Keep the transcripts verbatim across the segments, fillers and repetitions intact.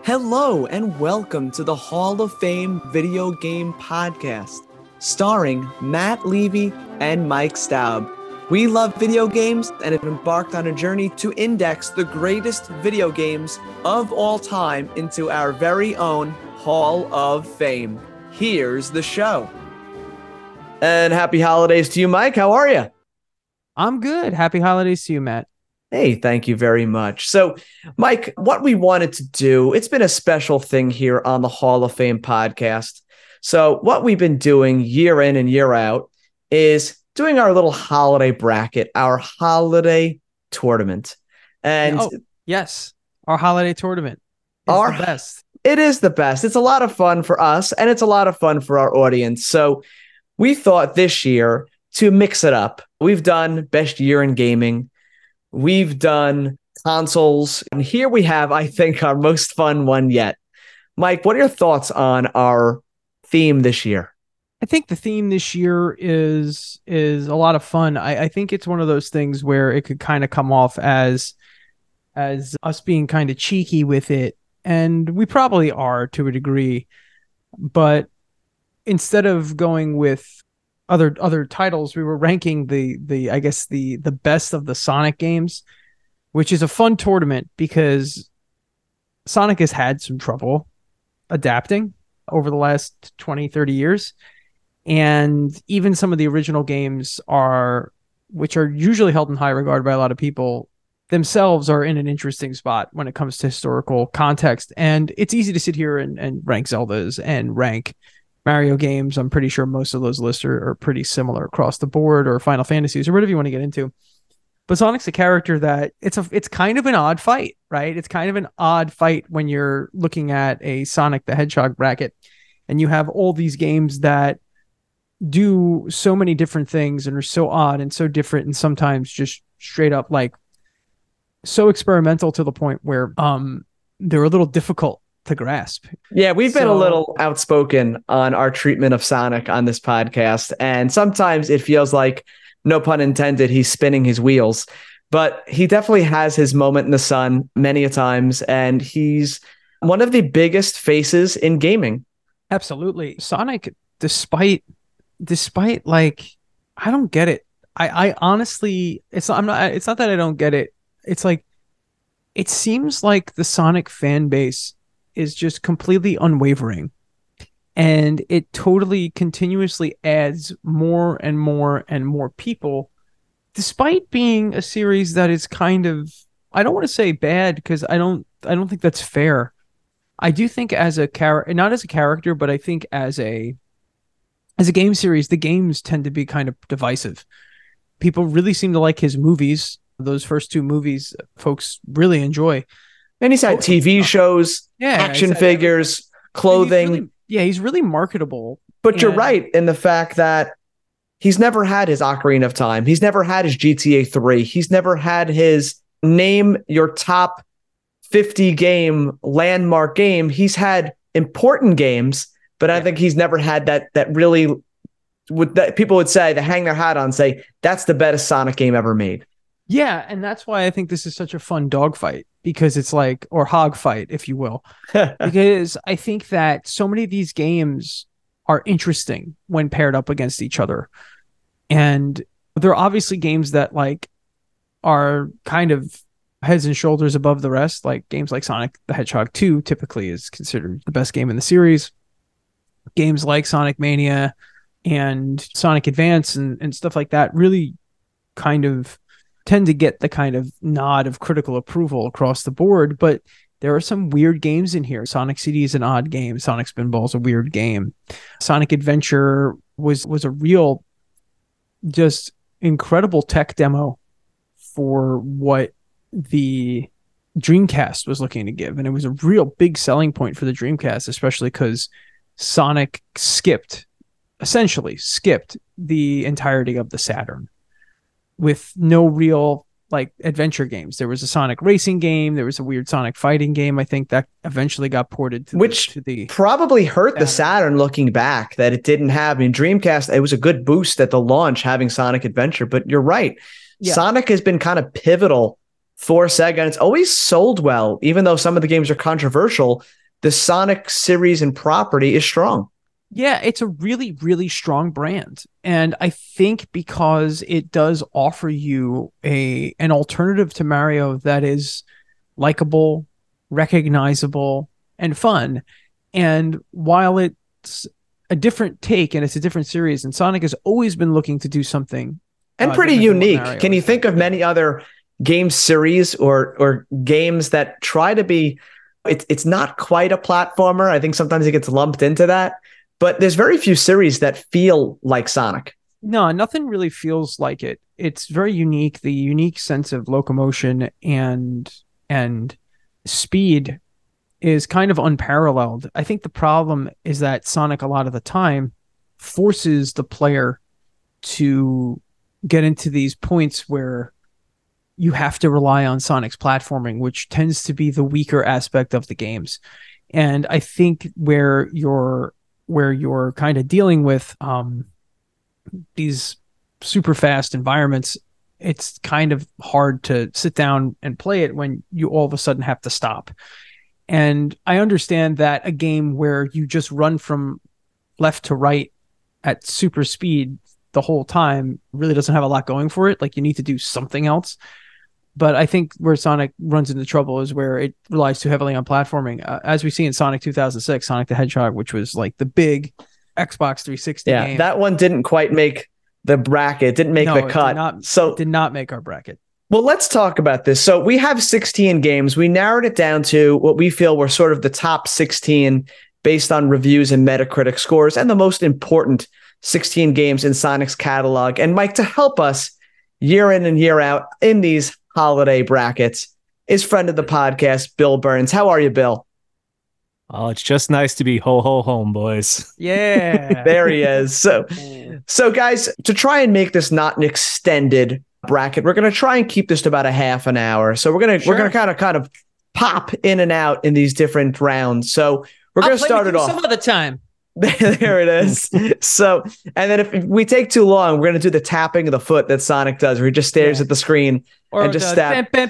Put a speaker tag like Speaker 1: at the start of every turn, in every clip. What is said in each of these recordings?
Speaker 1: Hello and welcome to the Hall of Fame Video Game Podcast, starring Matt Levy and Mike Staub. We love video games and have embarked on a journey to index the greatest video games of all time into our very own Hall of Fame. Here's the show. And happy holidays to you, Mike. How are you?
Speaker 2: I'm good. Happy holidays to you, Matt.
Speaker 1: Hey, thank you very much. So, Mike, what we wanted to do, it's been a special thing here on the Hall of Fame podcast. So what we've been doing year in and year out is doing our little holiday bracket, our holiday tournament. And
Speaker 2: oh, yes, our holiday tournament is
Speaker 1: our,
Speaker 2: the best.
Speaker 1: It is the best. It's a lot of fun for us, and it's a lot of fun for our audience. So we thought this year to mix it up. We've done best year in gaming. We've done consoles, and here we have, I think, our most fun one yet. Mike, what are your thoughts on our theme this year?
Speaker 2: I think the theme this year is is a lot of fun. I, I think it's one of those things where it could kind of come off as as us being kind of cheeky with it, and we probably are to a degree. But instead of going with other other titles, we were ranking the the I guess the the best of the Sonic games, which is a fun tournament because Sonic has had some trouble adapting over the last twenty, thirty years. And even some of the original games are, which are usually held in high regard by a lot of people, themselves are in an interesting spot when it comes to historical context. And it's easy to sit here and, and rank Zeldas and rank Mario games. I'm pretty sure most of those lists are, are pretty similar across the board, or Final Fantasies, or whatever you want to get into. But Sonic's a character that it's a it's kind of an odd fight, right? It's kind of an odd fight when you're looking at a Sonic the Hedgehog bracket, and you have all these games that do so many different things and are so odd and so different, and sometimes just straight up like so experimental to the point where um they're a little difficult to grasp.
Speaker 1: Yeah, we've been
Speaker 2: so,
Speaker 1: a little outspoken on our treatment of Sonic on this podcast, and sometimes it feels like, no pun intended, he's spinning his wheels. But he definitely has his moment in the sun many a times, and he's one of the biggest faces in gaming.
Speaker 2: Absolutely. Sonic, despite despite like, I don't get it. I, I honestly, it's not, I'm not, it's not that I don't get it. It's like, it seems like the Sonic fan base is just completely unwavering, and it totally continuously adds more and more and more people, despite being a series that is kind of, I don't want to say bad, because I don't I don't think that's fair. I do think as a character, not as a character, but I think as a as a game series, the games tend to be kind of divisive. People really seem to like his movies. Those first two movies, folks really enjoy.
Speaker 1: And he's had T V shows,
Speaker 2: yeah,
Speaker 1: action figures, clothing.
Speaker 2: He's really, yeah, he's really marketable.
Speaker 1: But
Speaker 2: and,
Speaker 1: you're right in the fact that he's never had his Ocarina of Time. He's never had his G T A three. He's never had his name your top fifty game landmark game. He's had important games, but I
Speaker 2: yeah.
Speaker 1: think he's never had that that really would that people would say to hang their hat on, say that's the best Sonic game ever made.
Speaker 2: Yeah, and that's why I think this is such a fun dogfight, because it's like, or hog fight, if you will, because I think that so many of these games are interesting when paired up against each other. And they're obviously games that like are kind of heads and shoulders above the rest. Like games like Sonic the Hedgehog two typically is considered the best game in the series. Games like Sonic Mania and Sonic Advance and, and stuff like that really kind of tend to get the kind of nod of critical approval across the board. But there are some weird games in here. Sonic C D is an odd game. Sonic Spinball is a weird game. Sonic Adventure was was a real, just incredible tech demo for what the Dreamcast was looking to give. And it was a real big selling point for the Dreamcast, especially because Sonic skipped, essentially skipped the entirety of the Saturn with no real like adventure games. There was a Sonic racing game. There was a weird Sonic fighting game. I think that eventually got ported to
Speaker 1: which
Speaker 2: the, to the
Speaker 1: probably hurt
Speaker 2: Saturn.
Speaker 1: the Saturn looking back, that it didn't have. I mean, Dreamcast, it was a good boost at the launch having Sonic Adventure, but you're right. Yeah. Sonic has been kind of pivotal for Sega, and it's always sold well, even though some of the games are controversial. the Sonic series and property is strong.
Speaker 2: Yeah, it's a really, really strong brand. And I think because it does offer you a an alternative to Mario that is likable, recognizable, and fun. And while it's a different take and it's a different series, and Sonic has always been looking to do something
Speaker 1: and
Speaker 2: uh,
Speaker 1: pretty unique. Can you think of many other game series or or games that try to be, it's it's not quite a platformer. I think sometimes it gets lumped into that, but there's very few series that feel like Sonic.
Speaker 2: No, nothing really feels like it. It's very unique. The unique sense of locomotion and and speed is kind of unparalleled. I think the problem is that Sonic a lot of the time forces the player to get into these points where you have to rely on Sonic's platforming, which tends to be the weaker aspect of the games. And I think where you're where you're kind of dealing with um, these super fast environments, it's kind of hard to sit down and play it when you all of a sudden have to stop. And I understand that a game where you just run from left to right at super speed the whole time really doesn't have a lot going for it. Like, you need to do something else. But I think where Sonic runs into trouble is where it relies too heavily on platforming. Uh, as we see in Sonic two thousand six, Sonic the Hedgehog, which was like the big Xbox three sixty
Speaker 1: yeah,
Speaker 2: game.
Speaker 1: That one didn't quite make the bracket, didn't make
Speaker 2: no,
Speaker 1: the cut.
Speaker 2: Did not,
Speaker 1: so
Speaker 2: did not make our bracket.
Speaker 1: Well, let's talk about this. So we have sixteen games. We narrowed it down to what we feel were sort of the top sixteen based on reviews and Metacritic scores and the most important sixteen games in Sonic's catalog. And Mike, to help us year in and year out in these holiday brackets is friend of the podcast, Bill Burns. How are you, Bill?
Speaker 3: Oh, it's just nice to be ho ho home, boys.
Speaker 2: Yeah.
Speaker 1: There he is. So, so guys, to try and make this not an extended bracket, we're going to try and keep this to about a half an hour. So we're going to, sure. we're going to kind of, kind of pop in and out in these different rounds. So we're going to start it off
Speaker 2: some other time.
Speaker 1: There it is. So, and then if we take too long, we're going to do the tapping of the foot that Sonic does, where he just stares yeah. at the screen or and just stab. Oh,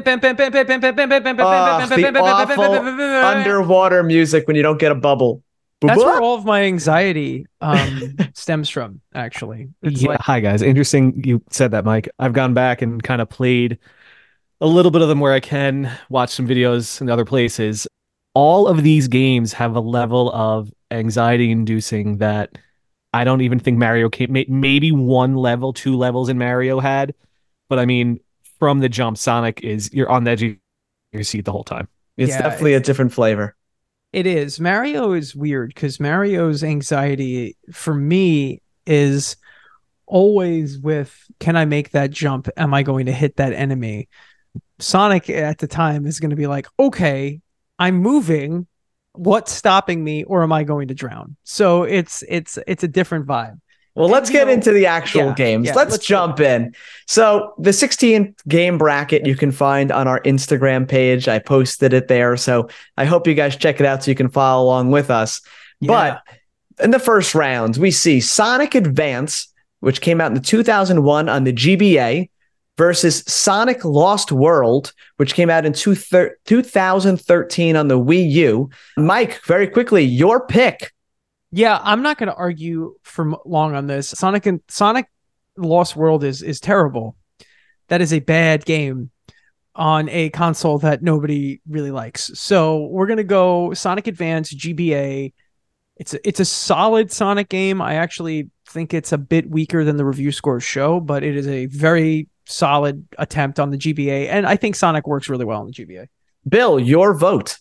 Speaker 1: the awful underwater music when you don't get a bubble.
Speaker 2: That's where all of my anxiety um, stems from, actually. It's
Speaker 3: yeah,
Speaker 2: like-
Speaker 3: hi, guys. Interesting you said that, Mike. I've gone back and kind of played a little bit of them where I can, watch some videos in other places. All of these games have a level of anxiety inducing that I don't even think Mario came, maybe one level, two levels in Mario had. But I mean, from the jump, Sonic is, you're on the edge of your seat the whole time.
Speaker 1: It's yeah, definitely it's, a different flavor.
Speaker 2: It is. Mario is weird because Mario's anxiety for me is always with, can I make that jump? Am I going to hit that enemy? Sonic at the time is going to be like, okay, I'm moving. What's stopping me, or am I going to drown? So it's it's it's a different vibe.
Speaker 1: Well, and let's get know, into the actual yeah, games. Yeah, let's, let's jump go. in. So the sixteen game bracket you can find on our Instagram page. I posted it there. So I hope you guys check it out so you can follow along with us. Yeah. But in the first round, we see Sonic Advance, which came out in the two thousand one on the G B A, versus Sonic Lost World, which came out in two thousand thirteen on the Wii U. Mike, very quickly, your pick.
Speaker 2: Yeah, I'm not going to argue for long on this. Sonic and Sonic Lost World is is terrible. That is a bad game on a console that nobody really likes. So we're going to go Sonic Advance G B A. It's a, it's a solid Sonic game. I actually think it's a bit weaker than the review scores show, but it is a very solid attempt on the G B A, and I think Sonic works really well on the G B A.
Speaker 1: Bill, your vote.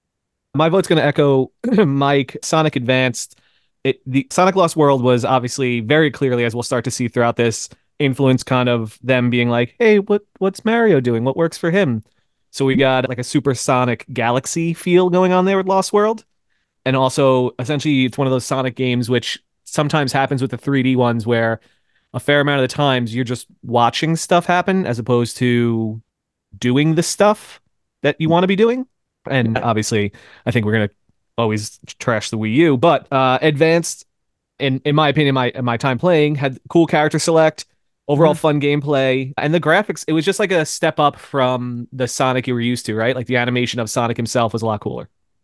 Speaker 3: My vote's going to echo Mike. Sonic Advanced. It, the Sonic Lost World was obviously very clearly, as we'll start to see throughout this, influence kind of them being like, hey, what what's Mario doing? What works for him? So we got like a Super Sonic Galaxy feel going on there with Lost World. And also, essentially, it's one of those Sonic games which sometimes happens with the three D ones where a fair amount of the times you're just watching stuff happen as opposed to doing the stuff that you want to be doing. And obviously, I think we're going to always trash the Wii U, but uh, Advanced, in, in my opinion, my in my time playing, had cool character select, overall mm-hmm. fun gameplay, and the graphics, it was just like a step up from the Sonic you were used to, right? Like the animation of Sonic himself was a lot cooler.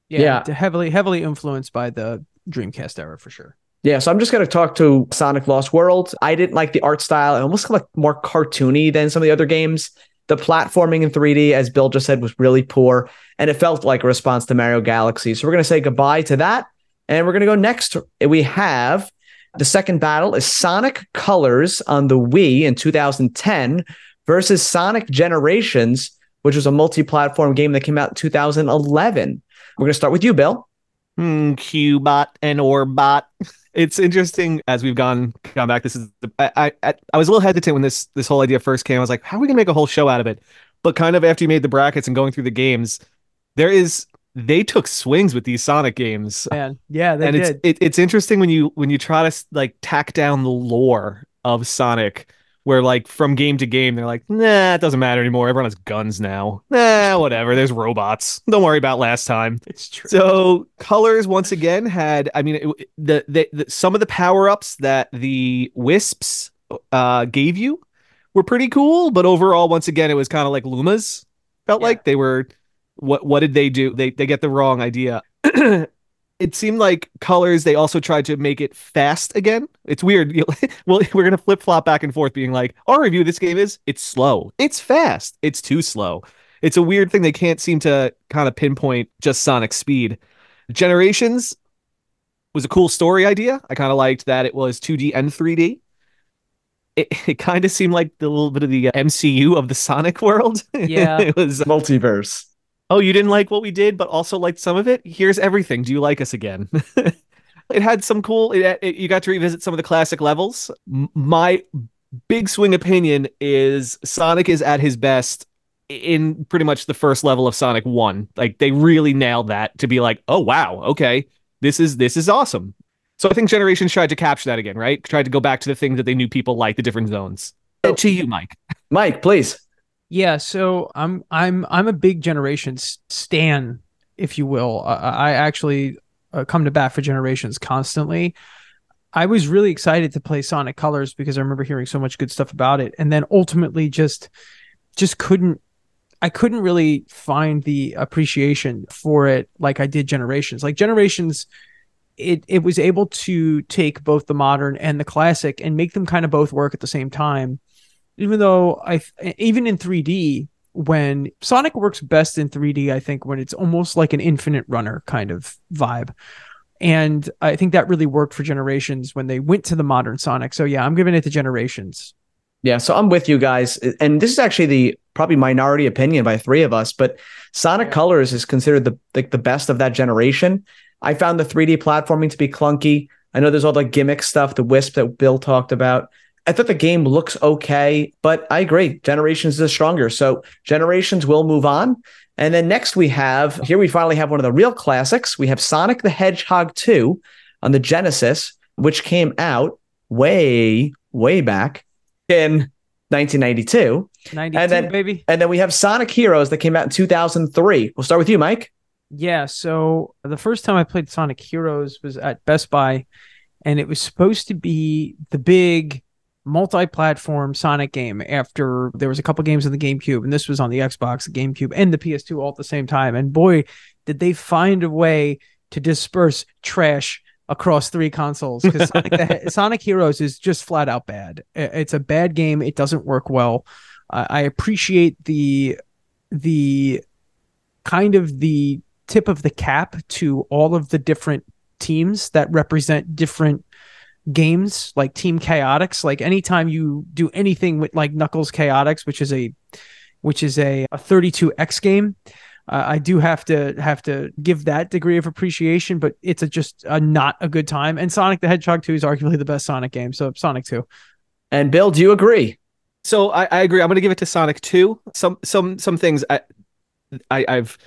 Speaker 2: Yeah,
Speaker 1: Yeah.
Speaker 2: d- heavily heavily influenced by the Dreamcast era for sure.
Speaker 1: Yeah, so I'm just going to talk to Sonic Lost World. I didn't like the art style. It almost looked like more cartoony than some of the other games. The platforming in three D, as Bill just said, was really poor, and it felt like a response to Mario Galaxy. So we're going to say goodbye to that, and we're going to go next. We have the second battle is Sonic Colors on the Wii in two thousand ten versus Sonic Generations, which was a multi-platform game that came out in two thousand eleven. We're going to start with you, Bill.
Speaker 3: Hmm, Qbot and Orbot. It's interesting as we've gone gone back. This is the, I, I I was a little hesitant when this this whole idea first came. I was like, how are we gonna make a whole show out of it? But kind of after you made the brackets and going through the games, there is they took swings with these Sonic games,
Speaker 2: Man, yeah, they
Speaker 3: and
Speaker 2: did.
Speaker 3: it's it, it's interesting when you when you try to like tack down the lore of Sonic, where like from game to game they're like, nah, it doesn't matter anymore. Everyone has guns now. Nah, whatever. There's robots. Don't worry about last time.
Speaker 2: It's true.
Speaker 3: So Colors once again had, I mean, it, the, the the some of the power ups that the Wisps uh gave you were pretty cool, but overall, once again, it was kind of like Lumas. Felt
Speaker 2: Yeah.
Speaker 3: like they were. What what did they do? They they get the wrong idea. It seemed like Colors, they also tried to make it fast again. It's weird. Well, we're going to flip flop back and forth being like, our review of this game is it's slow. It's fast. It's too slow. It's a weird thing. They can't seem to kind of pinpoint just Sonic speed. Generations was a cool story idea. I kind of liked that it was two D and three D. It, it kind of seemed like the little bit of the M C U of the Sonic world.
Speaker 2: Yeah.
Speaker 3: It was,
Speaker 1: Multiverse.
Speaker 3: oh, you didn't like what we did, but also liked some of it? Here's everything. Do you like us again? It had some cool, it, it, you got to revisit some of the classic levels. M- My big swing opinion is Sonic is at his best in pretty much the first level of Sonic one. Like they really nailed that to be like, oh, wow, okay, this is this is awesome. So I think Generations tried to capture that again, right? Tried to go back to the things that they knew people liked, the different zones. And to you, Mike.
Speaker 1: Mike, please.
Speaker 2: Yeah, so I'm I'm I'm a big Generations stan, if you will. I, I actually uh, come to bat for Generations constantly. I was really excited to play Sonic Colors because I remember hearing so much good stuff about it, and then ultimately just just couldn't I couldn't really find the appreciation for it like I did Generations. Like Generations, it it was able to take both the modern and the classic and make them kind of both work at the same time. Even though I, even in three D, when Sonic works best in three D, I think when it's almost like an infinite runner kind of vibe. And I think that really worked for Generations when they went to the modern Sonic. So yeah, I'm giving it to Generations.
Speaker 1: Yeah, so I'm with you guys. And this is actually the probably minority opinion by three of us, but Sonic Colors is considered the like the best of that generation. I found the three D platforming to be clunky. I know there's all the gimmick stuff, the Wisp that Bill talked about. I thought the game looks okay, but I agree. Generations is stronger. So Generations will move on. And then next we have, here we finally have one of the real classics. We have Sonic the Hedgehog two on the Genesis, which came out way, way back in nineteen ninety-two.
Speaker 2: ninety-two,
Speaker 1: and then,
Speaker 2: baby.
Speaker 1: And then we have Sonic Heroes that came out in two thousand three. We'll start with you, Mike.
Speaker 2: Yeah, so the first time I played Sonic Heroes was at Best Buy, and it was supposed to be the big multi-platform Sonic game after there was a couple games on the GameCube, and this was on the Xbox, the GameCube, and the P S two all at the same time. And boy, did they find a way to disperse trash across three consoles, because Sonic, the, Sonic Heroes is just flat out bad. It's a bad game. It doesn't work well. Uh, I appreciate the the kind of the tip of the cap to all of the different teams that represent different games, like Team Chaotix. Like anytime you do anything with like Knuckles Chaotix, which is a which is a, a thirty-two X game, uh, I do have to have to give that degree of appreciation, but it's a, just a not a good time. And Sonic the Hedgehog two is arguably the best Sonic game, so Sonic two.
Speaker 1: And Bill, do you agree?
Speaker 3: So I, I agree. I'm going to give it to Sonic two. Some some some things I, I I've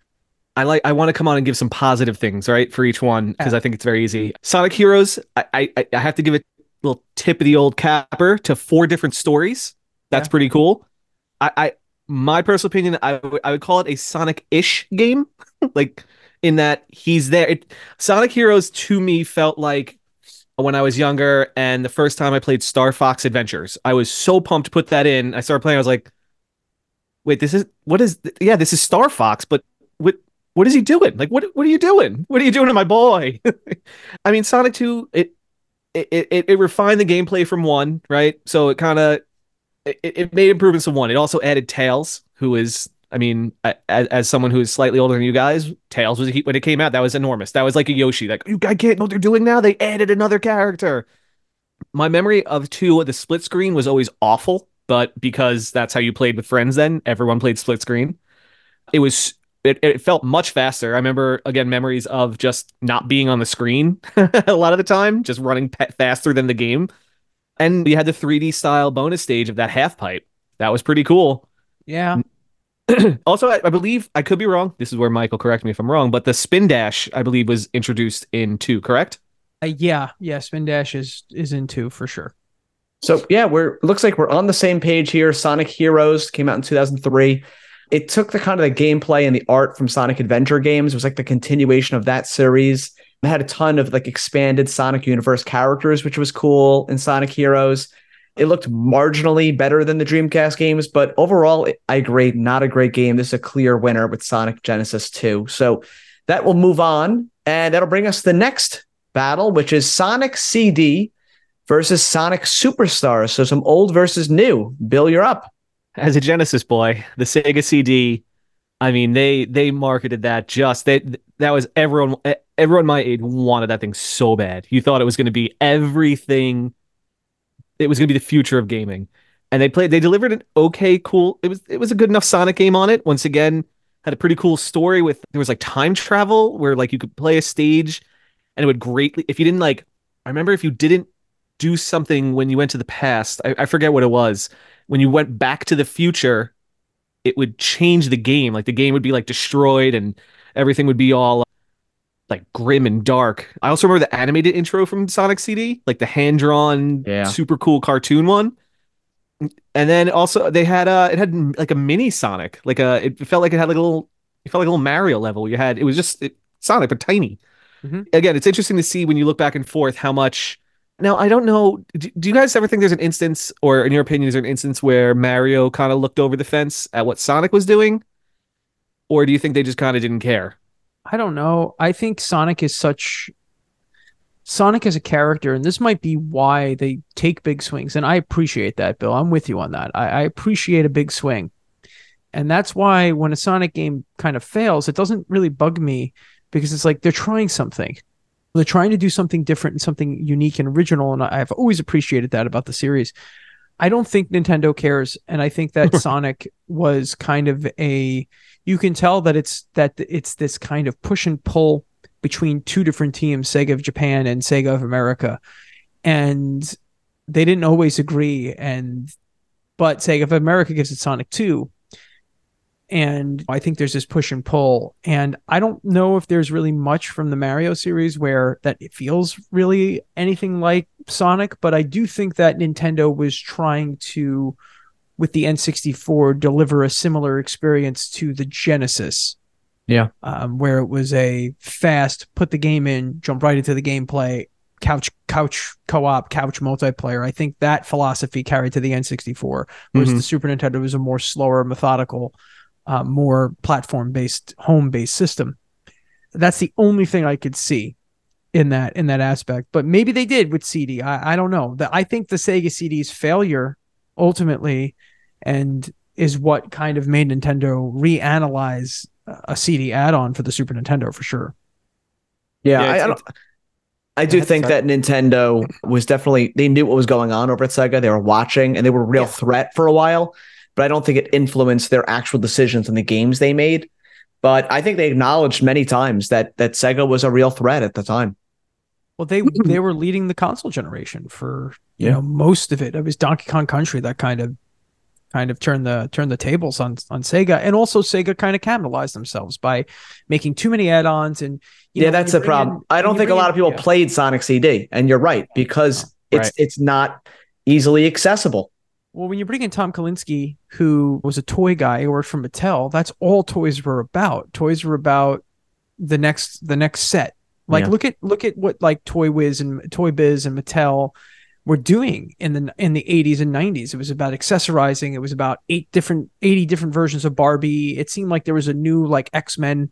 Speaker 3: I like I want to come on and give some positive things, right, for each one, because
Speaker 2: Yeah.
Speaker 3: I think it's very easy. Sonic Heroes, I, I I have to give it a little tip of the old capper to four different stories. That's
Speaker 2: Yeah.
Speaker 3: pretty cool. I, I my personal opinion, I would I would call it a Sonic-ish game, like in that he's there. It, Sonic Heroes to me felt like when I was younger and the first time I played Star Fox Adventures. I was so pumped to put that in. I started playing. I was like, wait, this is what is? Yeah, this is Star Fox, but what? what is he doing? Like, what what are you doing? What are you doing to my boy? I mean, Sonic two, it it it, it refined the gameplay from one, right? So it kind of it, it made improvements to one. It also added Tails, who is, I mean, as, as someone who is slightly older than you guys, Tails was, when it came out, that was enormous. That was like a Yoshi. Like, you I can't know what they're doing now. They added another character. My memory of two, the split screen was always awful, but because that's how you played with friends then, everyone played split screen. It was it, it felt much faster. I remember, again, memories of just not being on the screen a lot of the time, just running pe- faster than the game. And you had the three D style bonus stage of that half pipe. That was pretty cool.
Speaker 2: Yeah.
Speaker 3: Also, I, I believe, I could be wrong. This is where Michael correct me if I'm wrong, but the spin dash, I believe, was introduced in two, correct?
Speaker 2: Uh, yeah. Yeah. Spin Dash is, is in two for sure.
Speaker 1: So yeah, we're looks like we're on the same page here. Sonic Heroes came out in two thousand three. It took the kind of the gameplay and the art from Sonic Adventure games. It was like the continuation of that series. It had a ton of like expanded Sonic Universe characters, which was cool in Sonic Heroes. It looked marginally better than the Dreamcast games, but overall, I agree, not a great game. This is a clear winner with Sonic Genesis two. So that will move on, and that'll bring us to the next battle, which is Sonic C D versus Sonic Superstars. So some old versus new. Bill, you're up.
Speaker 3: As a Genesis boy, the Sega C D, I mean, they they marketed that just they that was everyone everyone my age wanted that thing so bad. You thought it was going to be everything. It was going to be the future of gaming, and they played. They delivered an okay, cool. It was it was a good enough Sonic game on it. Once again, had a pretty cool story with there was like time travel where like you could play a stage, and it would greatly if you didn't like. I remember if you didn't do something when you went to the past. I, I forget what it was. When you went back to the future, it would change the game. Like the game would be like destroyed and everything would be all like grim and dark. I also remember the animated intro from Sonic C D, like the hand-drawn,
Speaker 1: Yeah.
Speaker 3: super cool cartoon one. And then also they had uh it had like a mini Sonic, like a it felt like it had like a little it felt like a little Mario level. You had it was just it, Sonic but tiny.
Speaker 2: Mm-hmm.
Speaker 3: Again, it's interesting to see when you look back and forth how much. Now, I don't know. Do, do you guys ever think there's an instance, or in your opinion, is there an instance where Mario kind of looked over the fence at what Sonic was doing? Or do you think they just kind of didn't care?
Speaker 2: I don't know. I think Sonic is such Sonic as a character, and this might be why they take big swings. And I appreciate that, Bill. I'm with you on that. I, I appreciate a big swing. And that's why when a Sonic game kind of fails, it doesn't really bug me because it's like they're trying something. They're trying to do something different and something unique and original. And I've always appreciated that about the series. I don't think Nintendo cares. And I think that Sonic was kind of a, you can tell that it's, that it's this kind of push and pull between two different teams, Sega of Japan and Sega of America. And they didn't always agree. And, but Sega of America gives it Sonic two. And I think there's this push and pull. And I don't know if there's really much from the Mario series where that it feels really anything like Sonic, but I do think that Nintendo was trying to, with the N sixty-four, deliver a similar experience to the Genesis.
Speaker 1: Yeah.
Speaker 2: Um, where it was a fast, put the game in, jump right into the gameplay, couch, couch co-op, couch multiplayer. I think that philosophy carried to the N sixty-four, whereas mm-hmm. the Super Nintendo was a more slower, methodical, Uh, more platform-based, home-based system. That's the only thing I could see in that in that aspect. But maybe they did with C D. I, I don't know. The, I think the Sega C D's failure ultimately, and is what kind of made Nintendo reanalyze a C D add-on for the Super Nintendo for sure.
Speaker 1: Yeah, yeah I, I don't. I do think that Nintendo was definitely, they knew what was going on over at Sega. They were watching, and they were a real yeah. threat for a while. But I don't think it influenced their actual decisions on the games they made. But I think they acknowledged many times that that Sega was a real threat at the time.
Speaker 2: Well, they they were leading the console generation for you yeah. know most of it. It was Donkey Kong Country that kind of kind of turned the turned the tables on on Sega, and also Sega kind of capitalized themselves by making too many add-ons. And you
Speaker 1: yeah,
Speaker 2: know,
Speaker 1: that's the problem. In, I don't think a lot in, of people yeah. played Sonic C D, and you're right because oh, right. it's it's not easily accessible.
Speaker 2: Well, when you bring in Tom Kalinske, who was a toy guy who worked for Mattel, that's all toys were about. Toys were about the next the next set. Like yeah. look at look at what like Toy Wiz and Toy Biz and Mattel were doing in the in the eighties and nineties. It was about accessorizing. It was about eight different eighty different versions of Barbie. It seemed like there was a new like X-Men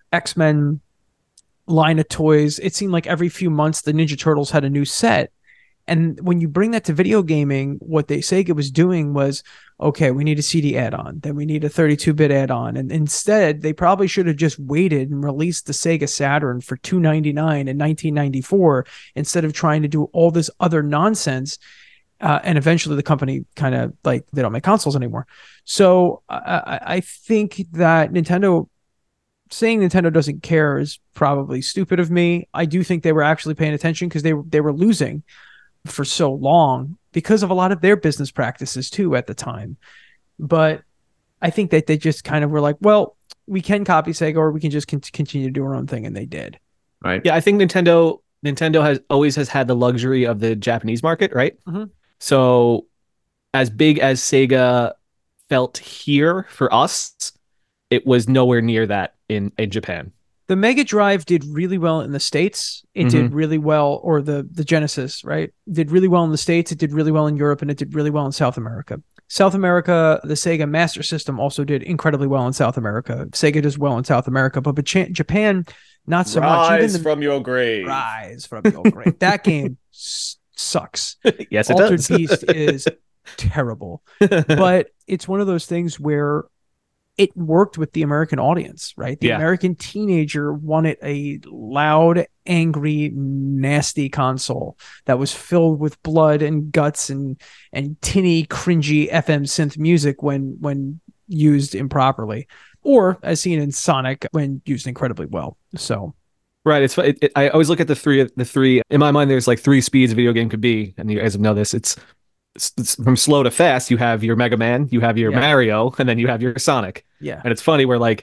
Speaker 2: X-Men line of toys. It seemed like every few months the Ninja Turtles had a new set. And when you bring that to video gaming, what they Sega was doing was, okay, we need a C D add-on, then we need a thirty-two bit add-on. And instead, they probably should have just waited and released the Sega Saturn for two hundred ninety-nine dollars in nineteen ninety-four instead of trying to do all this other nonsense. Uh, and eventually the company kind of like, they don't make consoles anymore. So I, I think that Nintendo, saying Nintendo doesn't care is probably stupid of me. I do think they were actually paying attention because they, they were losing for so long because of a lot of their business practices too at the time. But I think that they just kind of were like, well, we can copy Sega or we can just con- continue to do our own thing. And they did.
Speaker 3: Right. Yeah. I think Nintendo, Nintendo has always has had the luxury of the Japanese market, right?
Speaker 2: Mm-hmm.
Speaker 3: So as big as Sega felt here for us, it was nowhere near that in, in Japan.
Speaker 2: The Mega Drive did really well in the States. It mm-hmm. did really well, or the, the Genesis, right? Did really well in the States. It did really well in Europe, and it did really well in South America. South America, the Sega Master System also did incredibly well in South America. Sega does well in South America, but, but Japan, not so
Speaker 4: rise
Speaker 2: much.
Speaker 4: Rise from your grave.
Speaker 2: Rise from your grave. That game s- sucks.
Speaker 3: Yes, it
Speaker 2: Altered
Speaker 3: does.
Speaker 2: Beast is terrible. But it's one of those things where it worked with the American audience, right? The
Speaker 3: yeah.
Speaker 2: American teenager wanted a loud, angry, nasty console that was filled with blood and guts and and tinny, cringy F M synth music when when used improperly, or as seen in Sonic when used incredibly well. So,
Speaker 3: right. It's it, it, I always look at the three. The three in my mind. There's like three speeds a video game could be, and you guys know this. It's It's from slow to fast. You have your Mega Man, you have your yeah. Mario, and then you have your Sonic.
Speaker 2: Yeah.
Speaker 3: And it's funny where like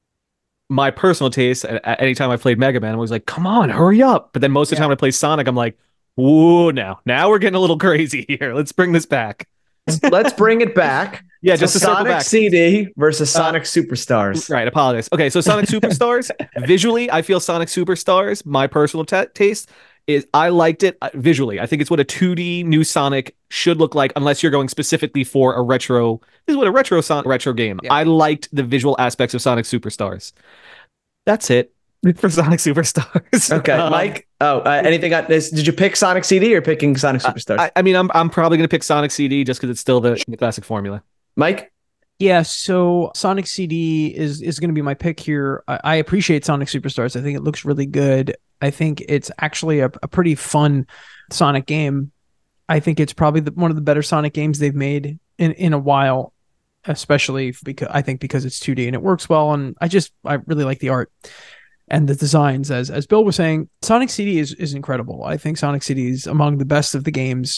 Speaker 3: my personal taste, at any time I played Mega Man, I was like, come on, hurry up. But then most of the yeah. time I play Sonic, I'm like, whoa, now, now we're getting a little crazy here. Let's bring this back.
Speaker 1: Let's bring it back.
Speaker 3: Yeah, just
Speaker 1: so
Speaker 3: to
Speaker 1: Sonic
Speaker 3: back.
Speaker 1: C D versus Sonic uh, Superstars.
Speaker 3: Right, apologize. Okay, so Sonic Superstars, visually, I feel Sonic Superstars, my personal t- taste, is I liked it visually. I think it's what a two D new Sonic should look like, unless you're going specifically for a retro. This is what a retro Sonic retro game. Yeah. I liked the visual aspects of Sonic Superstars. That's it for Sonic Superstars.
Speaker 1: Okay, um, Mike. Oh, uh, anything on this? Did you pick Sonic C D or picking Sonic Superstars?
Speaker 3: I, I mean, I'm I'm probably gonna pick Sonic C D just because it's still the, the classic formula.
Speaker 1: Mike.
Speaker 2: Yeah, so Sonic C D is is going to be my pick here. I, I appreciate Sonic Superstars. I think it looks really good. I think it's actually a, a pretty fun Sonic game. I think it's probably the, one of the better Sonic games they've made in, in a while, especially because I think because it's two D and it works well. And I just I really like the art and the designs. As as Bill was saying, Sonic C D is is incredible. I think Sonic C D is among the best of the games.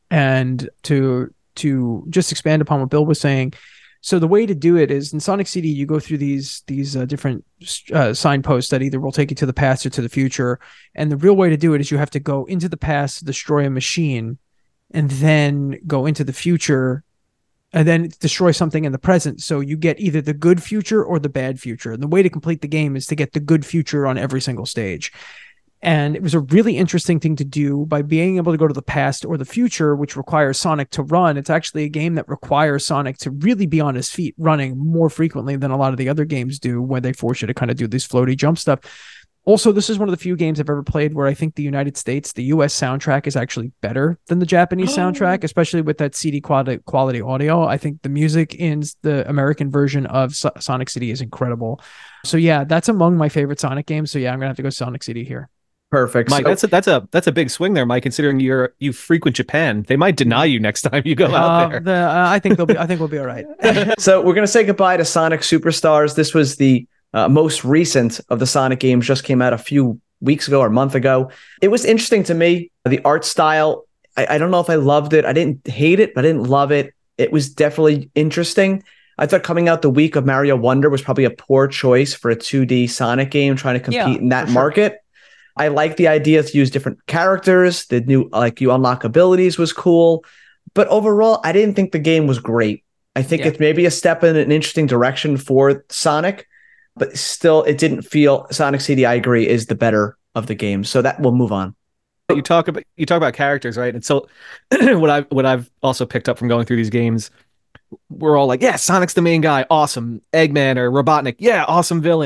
Speaker 2: And to to just expand upon what Bill was saying. So the way to do it is in Sonic C D, you go through these these uh, different uh, signposts that either will take you to the past or to the future. And the real way to do it is you have to go into the past to destroy a machine and then go into the future and then destroy something in the present. So you get either the good future or the bad future. And the way to complete the game is to get the good future on every single stage. And it was a really interesting thing to do by being able to go to the past or the future, which requires Sonic to run. It's actually a game that requires Sonic to really be on his feet running more frequently than a lot of the other games do, where they force you to kind of do this floaty jump stuff. Also, this is one of the few games I've ever played where I think the United States, the U S soundtrack is actually better than the Japanese soundtrack, especially with that C D quality, quality audio. I think the music in the American version of so- Sonic C D is incredible. So yeah, that's among my favorite Sonic games. So yeah, I'm going to have to go Sonic C D here.
Speaker 1: Perfect.
Speaker 3: Mike,
Speaker 1: so,
Speaker 3: that's a that's a that's a big swing there, Mike. Considering you're you frequent Japan, they might deny you next time you go
Speaker 2: uh,
Speaker 3: out there.
Speaker 2: The, uh, I think they'll be. I think we'll be all right.
Speaker 1: So we're gonna say goodbye to Sonic Superstars. This was the uh, most recent of the Sonic games. Just came out a few weeks ago or a month ago. It was interesting to me. The art style. I, I don't know if I loved it. I didn't hate it, but I didn't love it. It was definitely interesting. I thought coming out the week of Mario Wonder was probably a poor choice for a two D Sonic game trying to compete
Speaker 2: yeah,
Speaker 1: in that
Speaker 2: sure.
Speaker 1: market. I like the idea to use different characters. The new, like you unlock abilities was cool. But overall, I didn't think the game was great. I think yeah. it's maybe a step in an interesting direction for Sonic, but still it didn't feel Sonic C D, I agree, is the better of the games. So that we'll move on.
Speaker 3: You talk about you talk about characters, right? And so what I've what I've also picked up from going through these games, we're all like, yeah, Sonic's the main guy, awesome. Eggman or Robotnik, yeah, awesome villain.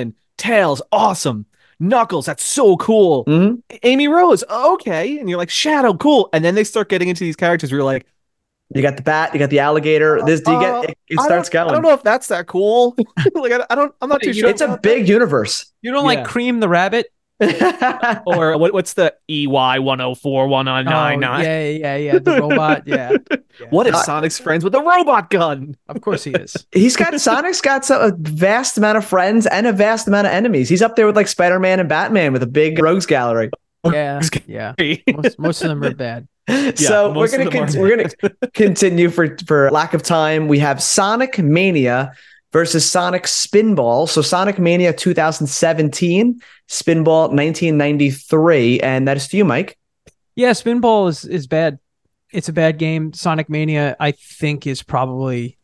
Speaker 3: Tails, awesome. Knuckles, that's so cool.
Speaker 1: Mhm.
Speaker 3: Amy Rose, okay. And you're like, Shadow, cool. And then they start getting into these characters where you're like,
Speaker 1: You got the bat, you got the alligator. This do you
Speaker 3: uh,
Speaker 1: get it, it
Speaker 3: I
Speaker 1: starts
Speaker 3: don't-
Speaker 1: going.
Speaker 3: I don't know if that's that cool. like, I, I don't, I'm not too
Speaker 2: You-
Speaker 3: sure.
Speaker 1: It's a
Speaker 3: about
Speaker 1: big universe.
Speaker 2: You don't
Speaker 3: Yeah.
Speaker 2: like Cream the Rabbit?
Speaker 3: that. Or what, what's the E Y one oh four one nine
Speaker 2: Oh,
Speaker 3: nine?
Speaker 2: yeah, yeah, yeah. The robot. Yeah. Yeah.
Speaker 3: What if
Speaker 1: Uh,
Speaker 3: Sonic's friends with a robot gun?
Speaker 2: Of course he is.
Speaker 1: He's got Sonic's got so, a vast amount of friends and a vast amount of enemies. He's up there with like Spider-Man and Batman with a big rogues gallery.
Speaker 2: Yeah. Yeah. Most, most of them are bad.
Speaker 1: so we're
Speaker 3: most
Speaker 1: gonna
Speaker 3: of them
Speaker 1: con-
Speaker 3: are.
Speaker 1: we're gonna continue for for lack of time. We have Sonic Mania versus Sonic Spinball. So Sonic Mania two thousand seventeen, Spinball nineteen ninety-three, and that is to you, Mike.
Speaker 2: Yeah, Spinball is, is bad. It's a bad game. Sonic Mania, I think, is probably,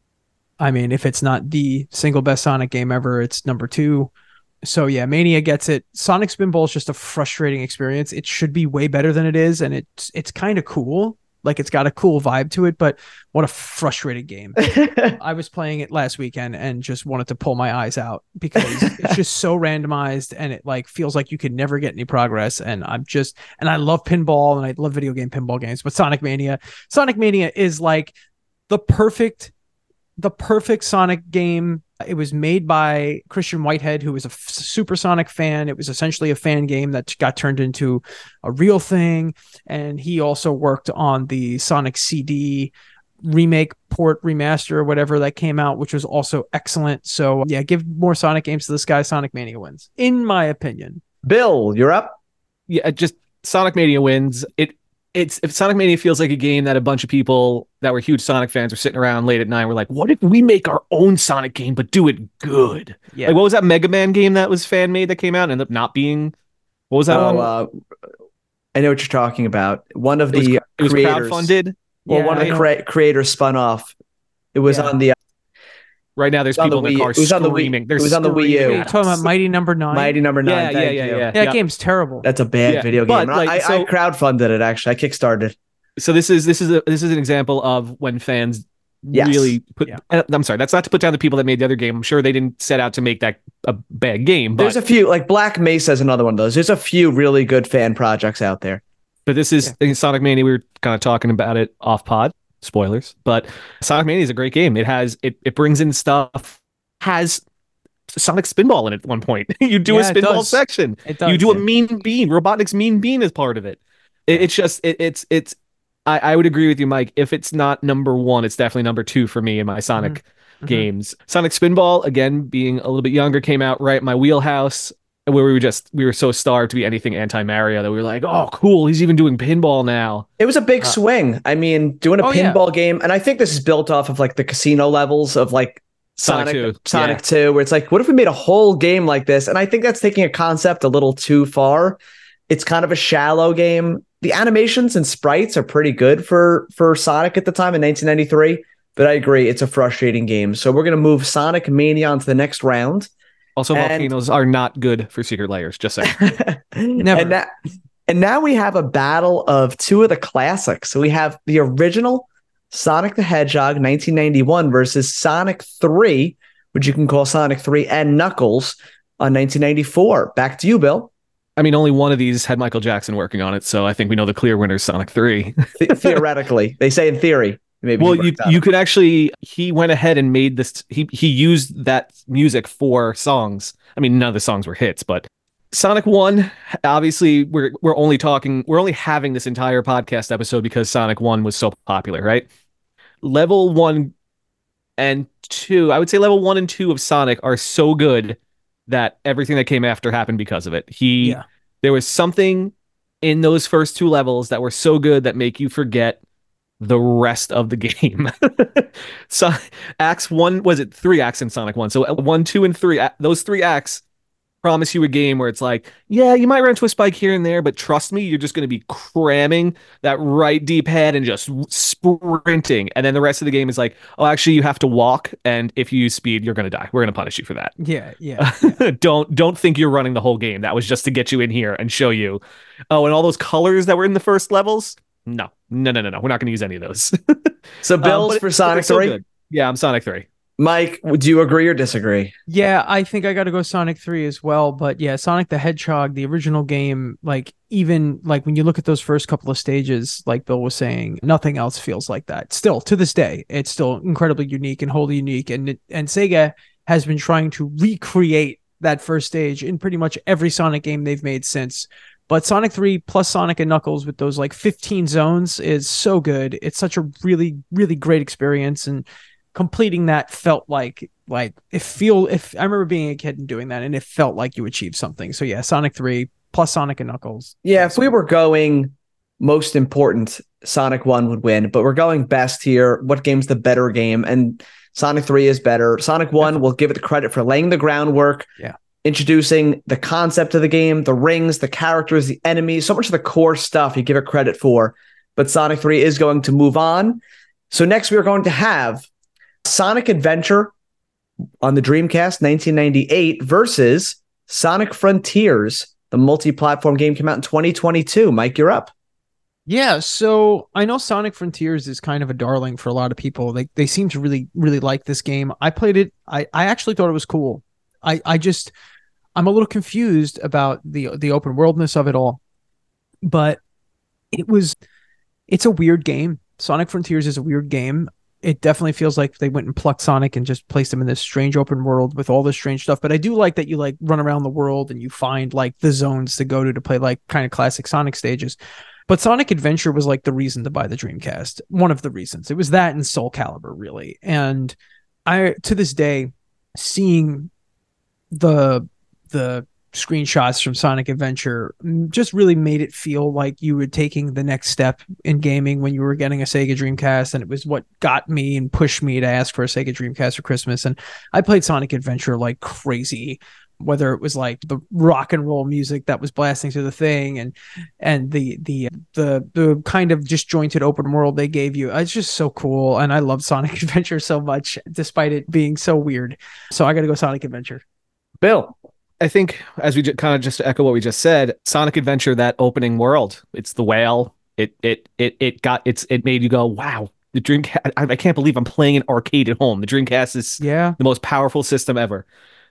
Speaker 2: I mean, if it's not the single best Sonic game ever, it's number two. So yeah, Mania gets it. Sonic Spinball is just a frustrating experience. It should be way better than it is, and it's it's kind of cool. Like it's got a cool vibe to it, but what a frustrating game. I was playing it last weekend and just wanted to pull my eyes out because it's just so randomized and it like feels like you could never get any progress. And I'm just, and I love pinball and I love video game pinball games, but Sonic Mania, Sonic Mania is like the perfect, the perfect Sonic game. It was made by Christian Whitehead, who was a f- super Sonic fan. It was essentially a fan game that got turned into a real thing. And he also worked on the Sonic C D remake, port, remaster, or whatever that came out, which was also excellent. So yeah, give more Sonic games to this guy. Sonic Mania wins, in my opinion.
Speaker 1: Bill, you're up.
Speaker 3: Yeah, just Sonic Mania wins. It it's if Sonic Mania feels like a game that a bunch of people that were huge Sonic fans were sitting around late at night. We're like, what if we make our own Sonic game but do it good?
Speaker 2: Yeah.
Speaker 3: Like, what was that Mega Man game that was fan made that came out and ended up not being? What was that
Speaker 1: Oh,
Speaker 3: one?
Speaker 1: uh, I know what you're talking about. One of
Speaker 3: it was,
Speaker 1: the
Speaker 3: it was
Speaker 1: creators,
Speaker 3: crowdfunded.
Speaker 1: well,
Speaker 2: Yeah,
Speaker 1: one of
Speaker 2: I
Speaker 1: the
Speaker 2: know.
Speaker 1: crea- creators spun off. It was
Speaker 2: Yeah.
Speaker 1: on the
Speaker 3: Right now, there's
Speaker 1: It was on
Speaker 3: people
Speaker 1: the
Speaker 3: in the
Speaker 1: Wii-
Speaker 3: car
Speaker 1: it was on the Wii-
Speaker 3: screaming. They're
Speaker 1: it was on the Wii U.
Speaker 3: screaming
Speaker 2: Are you
Speaker 3: at
Speaker 2: talking
Speaker 3: us.
Speaker 2: about Mighty Number Nine?
Speaker 1: Mighty Number Nine.
Speaker 3: Yeah, yeah,
Speaker 1: Thank
Speaker 3: yeah,
Speaker 1: you.
Speaker 3: yeah.
Speaker 2: Yeah, that game's terrible.
Speaker 1: That's a bad
Speaker 3: Yeah,
Speaker 1: video
Speaker 3: but,
Speaker 1: game.
Speaker 3: like,
Speaker 1: I,
Speaker 3: so-
Speaker 1: I crowdfunded it actually. I kickstarted.
Speaker 3: So this is this is a this is an example of when fans
Speaker 1: Yes.
Speaker 3: really put.
Speaker 2: Yeah.
Speaker 3: uh, I'm sorry, that's not to put down the people that made the other game. I'm sure they didn't set out to make that a bad game, but
Speaker 1: There's a few, like Black Mesa is another one of those. There's a few really good fan projects out there.
Speaker 3: but this is in Sonic Mania. We were kind of talking about it off pod. Spoilers, but Sonic Mania is a great game. It has it it brings in stuff. Has Sonic Spinball in it at one point. You do
Speaker 2: Yeah,
Speaker 3: a
Speaker 2: it
Speaker 3: spinball
Speaker 2: does.
Speaker 3: section.
Speaker 2: It does,
Speaker 3: You do a
Speaker 2: yeah.
Speaker 3: mean bean. Robotnik's mean bean is part of it. It- it's just it, it's it's. I, I would agree with you, Mike. If it's not number one, it's definitely number two for me in my Sonic
Speaker 2: Mhm.
Speaker 3: games. Sonic Spinball, again, being a little bit younger, came out right in my wheelhouse, where we were just we were so starved to be anything anti-Mario that we were like, oh, cool, he's even doing pinball now.
Speaker 1: It was a big
Speaker 3: Uh,
Speaker 1: swing. I mean, doing a
Speaker 2: oh, yeah.
Speaker 1: pinball game, and I think this is built off of like the casino levels of like
Speaker 3: Sonic
Speaker 1: Sonic
Speaker 3: two,
Speaker 1: Sonic
Speaker 3: yeah.
Speaker 1: two, where it's like, what if we made a whole game like this? And I think that's taking a concept a little too far. It's kind of a shallow game. The animations and sprites are pretty good for for Sonic at the time in nineteen ninety-three, but I agree it's a frustrating game. So we're gonna move Sonic Mania on to the next round.
Speaker 3: Also,
Speaker 1: And-
Speaker 3: volcanoes are not good for secret layers. Just saying.
Speaker 2: Never.
Speaker 1: And, that, and now we have a battle of two of the classics. So we have the original Sonic the Hedgehog nineteen ninety-one versus Sonic three, which you can call Sonic three and Knuckles on nineteen ninety-four. Back to you, Bill.
Speaker 3: I mean, only one of these had Michael Jackson working on it, so I think we know the clear winner is Sonic three.
Speaker 1: The- theoretically, they say in theory. Maybe
Speaker 3: Well,
Speaker 1: he
Speaker 3: you
Speaker 1: worked on
Speaker 3: you
Speaker 1: it.
Speaker 3: could actually he went ahead and made this. He he used that music for songs. I mean, none of the songs were hits, but Sonic one. Obviously, we're we're only talking. We're only having this entire podcast episode because Sonic one was so popular, right? Level one and two. I would say level one and two of Sonic are so good that everything that came after happened because of it. He
Speaker 2: Yeah.
Speaker 3: there was something in those first two levels that were so good that make you forget the rest of the game. So acts one, was it three acts in Sonic one? So one, two, and three, a- those three acts promise you a game where it's like, yeah, you might run into a spike here and there, but trust me, you're just going to be cramming that right deep head and just sprinting. And then the rest of the game is like, oh, actually, you have to walk, and if you use speed, you're going to die. We're going to punish you for that.
Speaker 2: Yeah, yeah.
Speaker 3: don't don't think you're running the whole game. That was just to get you in here and show you. Oh, and all those colors that were in the first levels. No, no, no, no, no. We're not going to use any of those.
Speaker 1: So
Speaker 3: Uh,
Speaker 1: Bill's
Speaker 3: but it-
Speaker 1: for
Speaker 3: but
Speaker 1: Sonic
Speaker 3: they're so
Speaker 1: three.
Speaker 3: good. Yeah, I'm Sonic three.
Speaker 1: Mike, do you agree or disagree?
Speaker 2: Yeah, I think I got to go Sonic three as well. But yeah, Sonic the Hedgehog, the original game, like even like when you look at those first couple of stages, like Bill was saying, nothing else feels like that. Still to this day, it's still incredibly unique and wholly unique. And it, and Sega has been trying to recreate that first stage in pretty much every Sonic game they've made since. But Sonic three plus Sonic and Knuckles with those like fifteen zones is so good. It's such a really, really great experience. And completing that felt like like it feel if I remember being a kid and doing that, and it felt like you achieved something. So yeah, Sonic three plus Sonic and Knuckles.
Speaker 1: Yeah, if we were going most important, Sonic one would win, but we're going best here. What game's the better game? And Sonic three is better. Sonic one, we'll give it the credit for laying the groundwork.
Speaker 2: Yeah.
Speaker 1: Introducing the concept of the game, the rings, the characters, the enemies, so much of the core stuff you give it credit for. But Sonic three is going to move on. So next we are going to have Sonic Adventure on the Dreamcast nineteen ninety-eight versus Sonic Frontiers. The multi-platform game came out in twenty twenty-two. Mike, you're up.
Speaker 2: Yeah, so I know Sonic Frontiers is kind of a darling for a lot of people. They they seem to really, really like this game. I played it. I, I actually thought it was cool. I, I just, I'm a little confused about the the open worldness of it all. But it was, it's a weird game. Sonic Frontiers is a weird game. It definitely feels like they went and plucked Sonic and just placed him in this strange open world with all this strange stuff. But I do like that you like run around the world and you find like the zones to go to to play like kind of classic Sonic stages. But Sonic Adventure was like the reason to buy the Dreamcast. One of the reasons. It was that and Soul Calibur, really. And I, to this day, seeing the the screenshots from Sonic Adventure just really made it feel like you were taking the next step in gaming when you were getting a Sega Dreamcast, and it was what got me and pushed me to ask for a Sega Dreamcast for Christmas. And I played Sonic Adventure like crazy, whether it was like the rock and roll music that was blasting through the thing and and the the the the kind of disjointed open world they gave you. It's just so cool, and I love Sonic Adventure so much despite it being so weird. So I got to go Sonic Adventure.
Speaker 1: Bill.
Speaker 3: I think, as we j- kind of just to echo what we just said, Sonic Adventure, that opening world, it's the whale. It it it it got it's it made you go, wow. The Dreamcast. I, I can't believe I'm playing an arcade at home. The Dreamcast is
Speaker 2: Yeah.
Speaker 3: the most powerful system ever.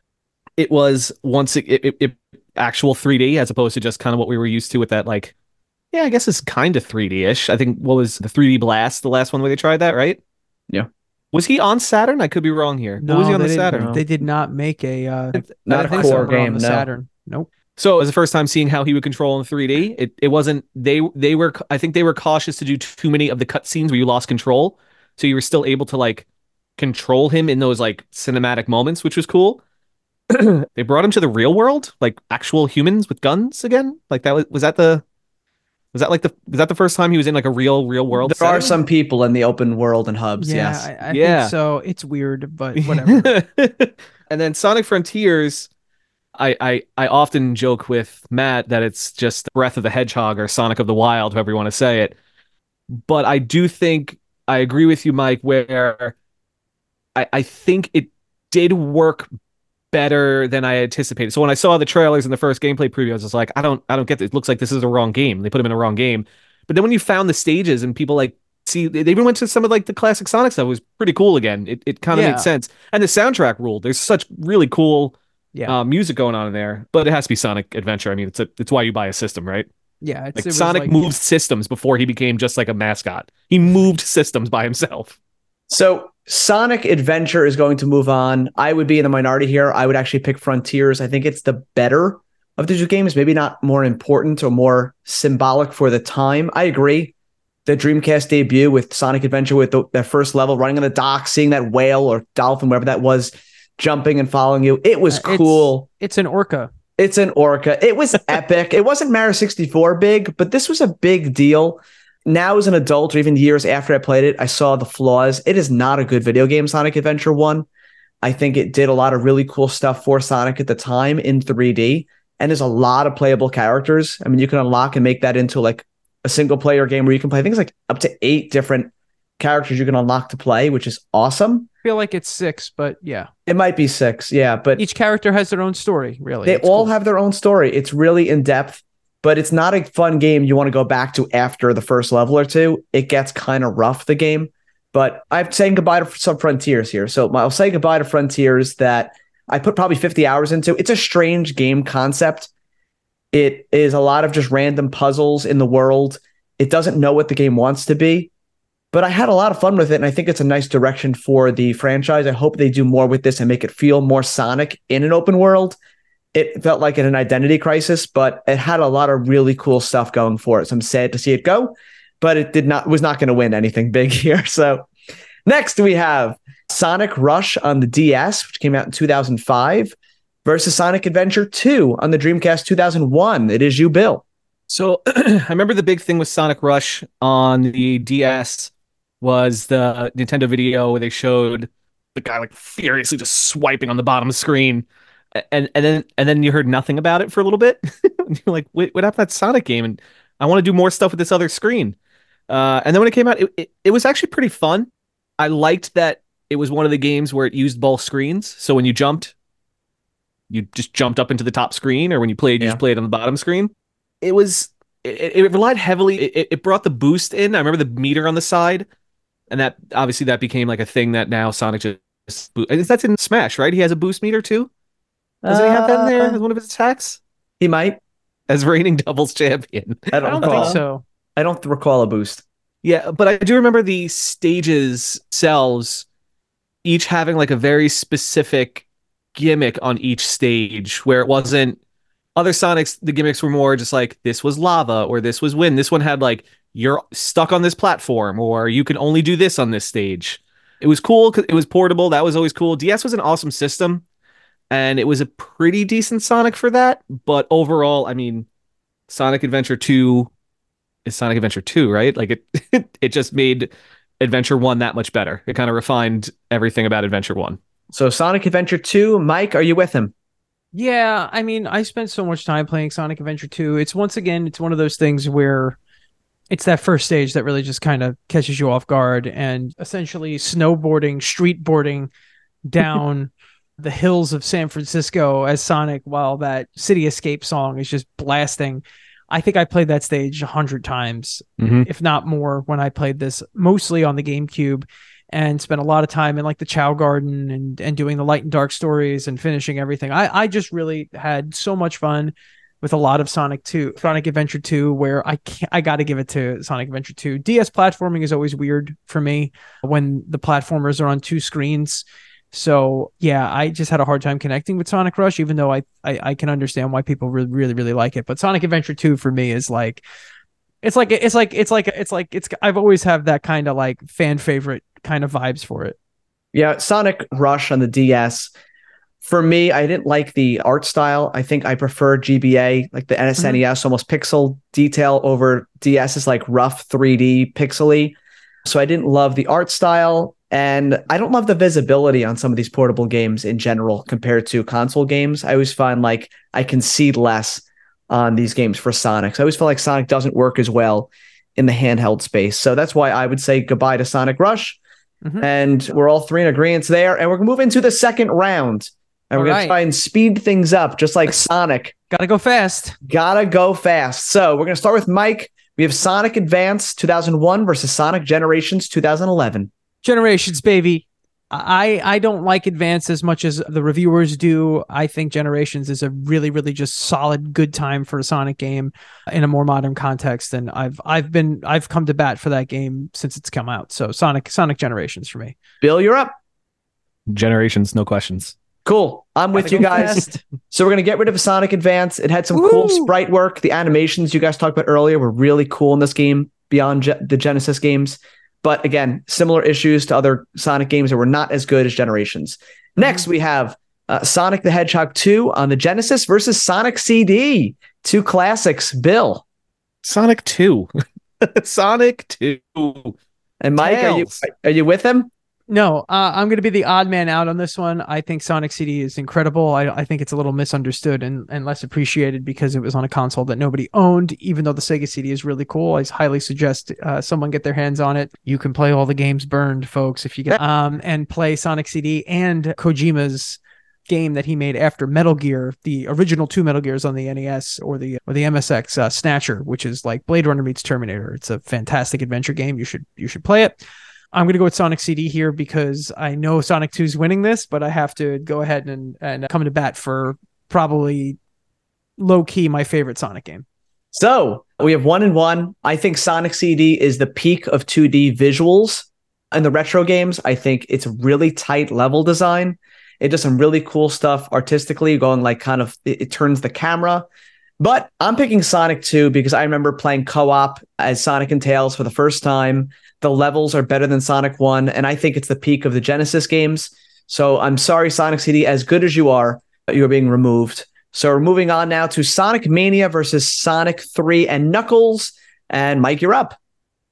Speaker 3: It was once it, it, it actual three D as opposed to just kind of what we were used to with that, like, yeah, I guess it's kind of three D-ish. I think what was the three D Blast, the last one where they tried that, right?
Speaker 1: Yeah.
Speaker 3: Was he on Saturn? I could be wrong here.
Speaker 2: No,
Speaker 3: What was he on
Speaker 2: they
Speaker 3: the
Speaker 2: didn't-
Speaker 3: Saturn?
Speaker 2: They did not make a uh,
Speaker 1: Not
Speaker 2: I
Speaker 1: a
Speaker 2: think
Speaker 1: core
Speaker 2: so, on
Speaker 1: game,
Speaker 2: the
Speaker 1: no.
Speaker 2: Saturn. Nope.
Speaker 3: So it was the first time seeing how he would control in three D. It it wasn't they they were I think they were cautious to do too many of the cutscenes where you lost control, so you were still able to like control him in those like cinematic moments, which was cool. They brought him to the real world, like actual humans with guns again. Like that was was that the was that like the was that the first time he was in like a real real world?
Speaker 1: There are
Speaker 3: setting?
Speaker 1: some people in the open world and hubs,
Speaker 2: Yeah,
Speaker 1: yes.
Speaker 2: I, I
Speaker 3: Yeah.
Speaker 2: think so. It's weird, but whatever.
Speaker 3: And then Sonic Frontiers, I, I I often joke with Matt that it's just Breath of the Hedgehog or Sonic of the Wild, however you want to say it. But I do think I agree with you, Mike, where I, I think it did work better than I anticipated. So when I saw the trailers and the first gameplay preview, I was just like, I don't I don't get this. It looks like this is the wrong game. They put him in the wrong game. But then when you found the stages and people like see, they even went to some of like the classic Sonic stuff. It was pretty cool again. It it kind of
Speaker 2: Yeah.
Speaker 3: made sense. And the soundtrack ruled. There's such really cool
Speaker 2: Yeah.
Speaker 3: uh, music going on in there. But it has to be Sonic Adventure. I mean, it's a, it's why you buy a system, right?
Speaker 2: Yeah. It's,
Speaker 3: Like
Speaker 2: it was
Speaker 3: Sonic
Speaker 2: like-
Speaker 3: moved systems before he became just like a mascot. He moved systems by himself.
Speaker 1: So Sonic Adventure is going to move on. I would be in the minority here. I would actually pick Frontiers. I think it's the better of the two games, maybe not more important or more symbolic for the time. I agree. The Dreamcast debut with Sonic Adventure with the, that first level, running on the dock, seeing that whale or dolphin, whatever that was, jumping and following you. It was
Speaker 2: Uh, it's-
Speaker 1: cool.
Speaker 2: It's an orca.
Speaker 1: It's an orca. It was epic. It wasn't Mario sixty-four big, but this was a big deal. Now as an adult, or even years after I played it, I saw the flaws. It is not a good video game, Sonic Adventure one. I think it did a lot of really cool stuff for Sonic at the time in three D. And there's a lot of playable characters. I mean, you can unlock and make that into like a single player game where you can play things like up to eight different characters you can unlock to play, which is awesome.
Speaker 2: I feel like it's six, but yeah.
Speaker 1: It might be six, yeah, but
Speaker 2: Each character has their own story, really.
Speaker 1: they
Speaker 2: It's
Speaker 1: all
Speaker 2: cool.
Speaker 1: have their own story. It's really in depth, but it's not a fun game you want to go back to after the first level or two. It gets kind of rough, the game. But I'm saying goodbye to some Frontiers here. So I'll say goodbye to Frontiers that I put probably fifty hours into. It's a strange game concept. It is a lot of just random puzzles in the world. It doesn't know what the game wants to be. But I had a lot of fun with it, and I think it's a nice direction for the franchise. I hope they do more with this and make it feel more Sonic in an open world. It felt like an identity crisis, but it had a lot of really cool stuff going for it. So I'm sad to see it go, but it did not was not going to win anything big here. So next we have Sonic Rush on the D S, which came out in two thousand five, versus Sonic Adventure two on the Dreamcast two thousand one. It is you, Bill.
Speaker 3: So I remember the big thing with Sonic Rush on the D S was the Nintendo video where they showed the guy like furiously just swiping on the bottom of the screen. And and then and then you heard nothing about it for a little bit. You're like, wait, what happened to that Sonic game? And I want to do more stuff with this other screen. Uh, and then when it came out, it, it, it was actually pretty fun. I liked that it was one of the games where it used both screens. So when you jumped, you just jumped up into the top screen, or when you played, you yeah. just played on the bottom screen. It was it, it relied heavily. It, it brought the boost in. I remember the meter on the side. And that obviously that became like a thing that now Sonic just that's in Smash, right? He has a boost meter too. Doesn't uh, he have that in there as one of his attacks?
Speaker 1: He might,
Speaker 3: as reigning doubles champion.
Speaker 1: I don't,
Speaker 2: I don't
Speaker 1: recall.
Speaker 2: think so.
Speaker 1: I don't recall a boost.
Speaker 3: Yeah, but I do remember the stages cells each having like a very specific gimmick on each stage, where it wasn't other Sonics. The gimmicks were more just like this was lava or this was wind. This one had like, you're stuck on this platform, or you can only do this on this stage. It was cool because it was portable. That was always cool. D S was an awesome system, and it was a pretty decent Sonic for that. But overall, I mean, Sonic Adventure two is Sonic Adventure two, right? Like it, it just made Adventure one that much better. It kind of refined everything about Adventure one.
Speaker 1: So Sonic Adventure two, Mike, are you with him?
Speaker 2: Yeah, I mean, I spent so much time playing Sonic Adventure two. It's once again, it's one of those things where it's that first stage that really just kind of catches you off guard, and essentially snowboarding, streetboarding down the hills of San Francisco as Sonic while that City Escape song is just blasting. I think I played that stage a hundred times, mm-hmm. if not more, when I played this, mostly on the GameCube, and spent a lot of time in like the Chow Garden and, and doing the light and dark stories and finishing everything. I, I just really had so much fun with a lot of Sonic two, Sonic Adventure two, where I can't, I got to give it to Sonic Adventure two. D S platforming is always weird for me when the platformers are on two screens. So yeah, I just had a hard time connecting with Sonic Rush, even though I, I, I can understand why people really, really, really like it. But Sonic Adventure two for me is like, it's like, it's like, it's like, it's like, it's, I've always have that kind of like fan favorite kind of vibes for it.
Speaker 1: Yeah. Sonic Rush on the D S. For me, I didn't like the art style. I think I prefer G B A, like the S N E S, mm-hmm. almost pixel detail over D S is like rough three D pixely. So I didn't love the art style. And I don't love the visibility on some of these portable games in general compared to console games. I always find like I can see less on these games for Sonic. So I always feel like Sonic doesn't work as well in the handheld space. So that's why I would say goodbye to Sonic Rush. Mm-hmm. And we're all three in agreement there. And we're going to move into the second round. And we're going to try and speed things up, just like Sonic.
Speaker 2: Gotta go fast.
Speaker 1: Gotta go fast. So we're going to start with Mike. We have Sonic Advance two thousand one versus Sonic Generations two thousand eleven.
Speaker 2: Generations, baby. I, I don't like Advance as much as the reviewers do. I think Generations is a really, really just solid, good time for a Sonic game in a more modern context. And I've I've been I've come to bat for that game since it's come out. So Sonic Sonic Generations for me.
Speaker 1: Bill, you're up.
Speaker 3: Generations, no questions.
Speaker 1: Cool. I'm with you guys. Fast. So we're going to get rid of Sonic Advance. It had some Woo! cool sprite work. The animations you guys talked about earlier were really cool in this game beyond Ge- the Genesis games. But again, similar issues to other Sonic games that were not as good as Generations. Next, we have uh, Sonic the Hedgehog two on the Genesis versus Sonic C D. Two classics. Bill.
Speaker 3: Sonic two. Sonic two.
Speaker 1: And Mike, are you, are you with him?
Speaker 2: No, uh, I'm going to be the odd man out on this one. I think Sonic C D is incredible. I, I think it's a little misunderstood and, and less appreciated because it was on a console that nobody owned, even though the Sega C D is really cool. I highly suggest uh, someone get their hands on it. You can play all the games burned, folks, if you get um and play Sonic C D and Kojima's game that he made after Metal Gear, the original two Metal Gears on the N E S or the or the M S X, uh, Snatcher, which is like Blade Runner meets Terminator. It's a fantastic adventure game. You should you should play it. I'm going to go with Sonic C D here because I know Sonic two is winning this, but I have to go ahead and, and come to bat for probably low key my favorite Sonic game.
Speaker 1: So we have one and one. I think Sonic C D is the peak of two D visuals in the retro games. I think it's really tight level design. It does some really cool stuff artistically, going like kind of, it, it turns the camera. But I'm picking Sonic two because I remember playing co-op as Sonic and Tails for the first time. The levels are better than Sonic one, and I think it's the peak of the Genesis games. So I'm sorry, Sonic C D, as good as you are, you're being removed. So we're moving on now to Sonic Mania versus Sonic three and Knuckles. And Mike, you're up.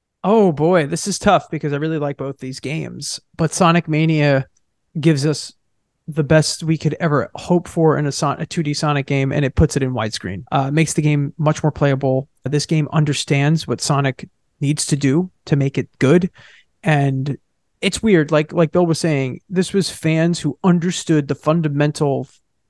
Speaker 2: Oh boy, this is tough because I really like both these games. But Sonic Mania gives us the best we could ever hope for in a, Son- a two D Sonic game, and it puts it in widescreen. Uh, makes the game much more playable. This game understands what Sonic needs to do to make it good. And it's weird. Like, like Bill was saying, this was fans who understood the fundamental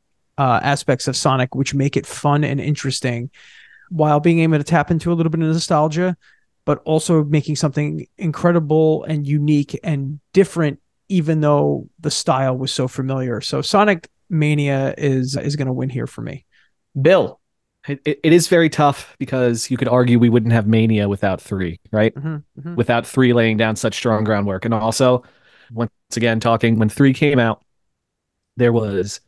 Speaker 2: uh, aspects of Sonic, which make it fun and interesting while being able to tap into a little bit of nostalgia, but also making something incredible and unique and different, even though the style was so familiar. So Sonic Mania is, is going to win here for me.
Speaker 1: Bill.
Speaker 3: It, it, it is very tough because you could argue we wouldn't have Mania without three, right?
Speaker 2: Mm-hmm, mm-hmm.
Speaker 3: Without three laying down such strong groundwork. And also, once again, talking, when three came out, there was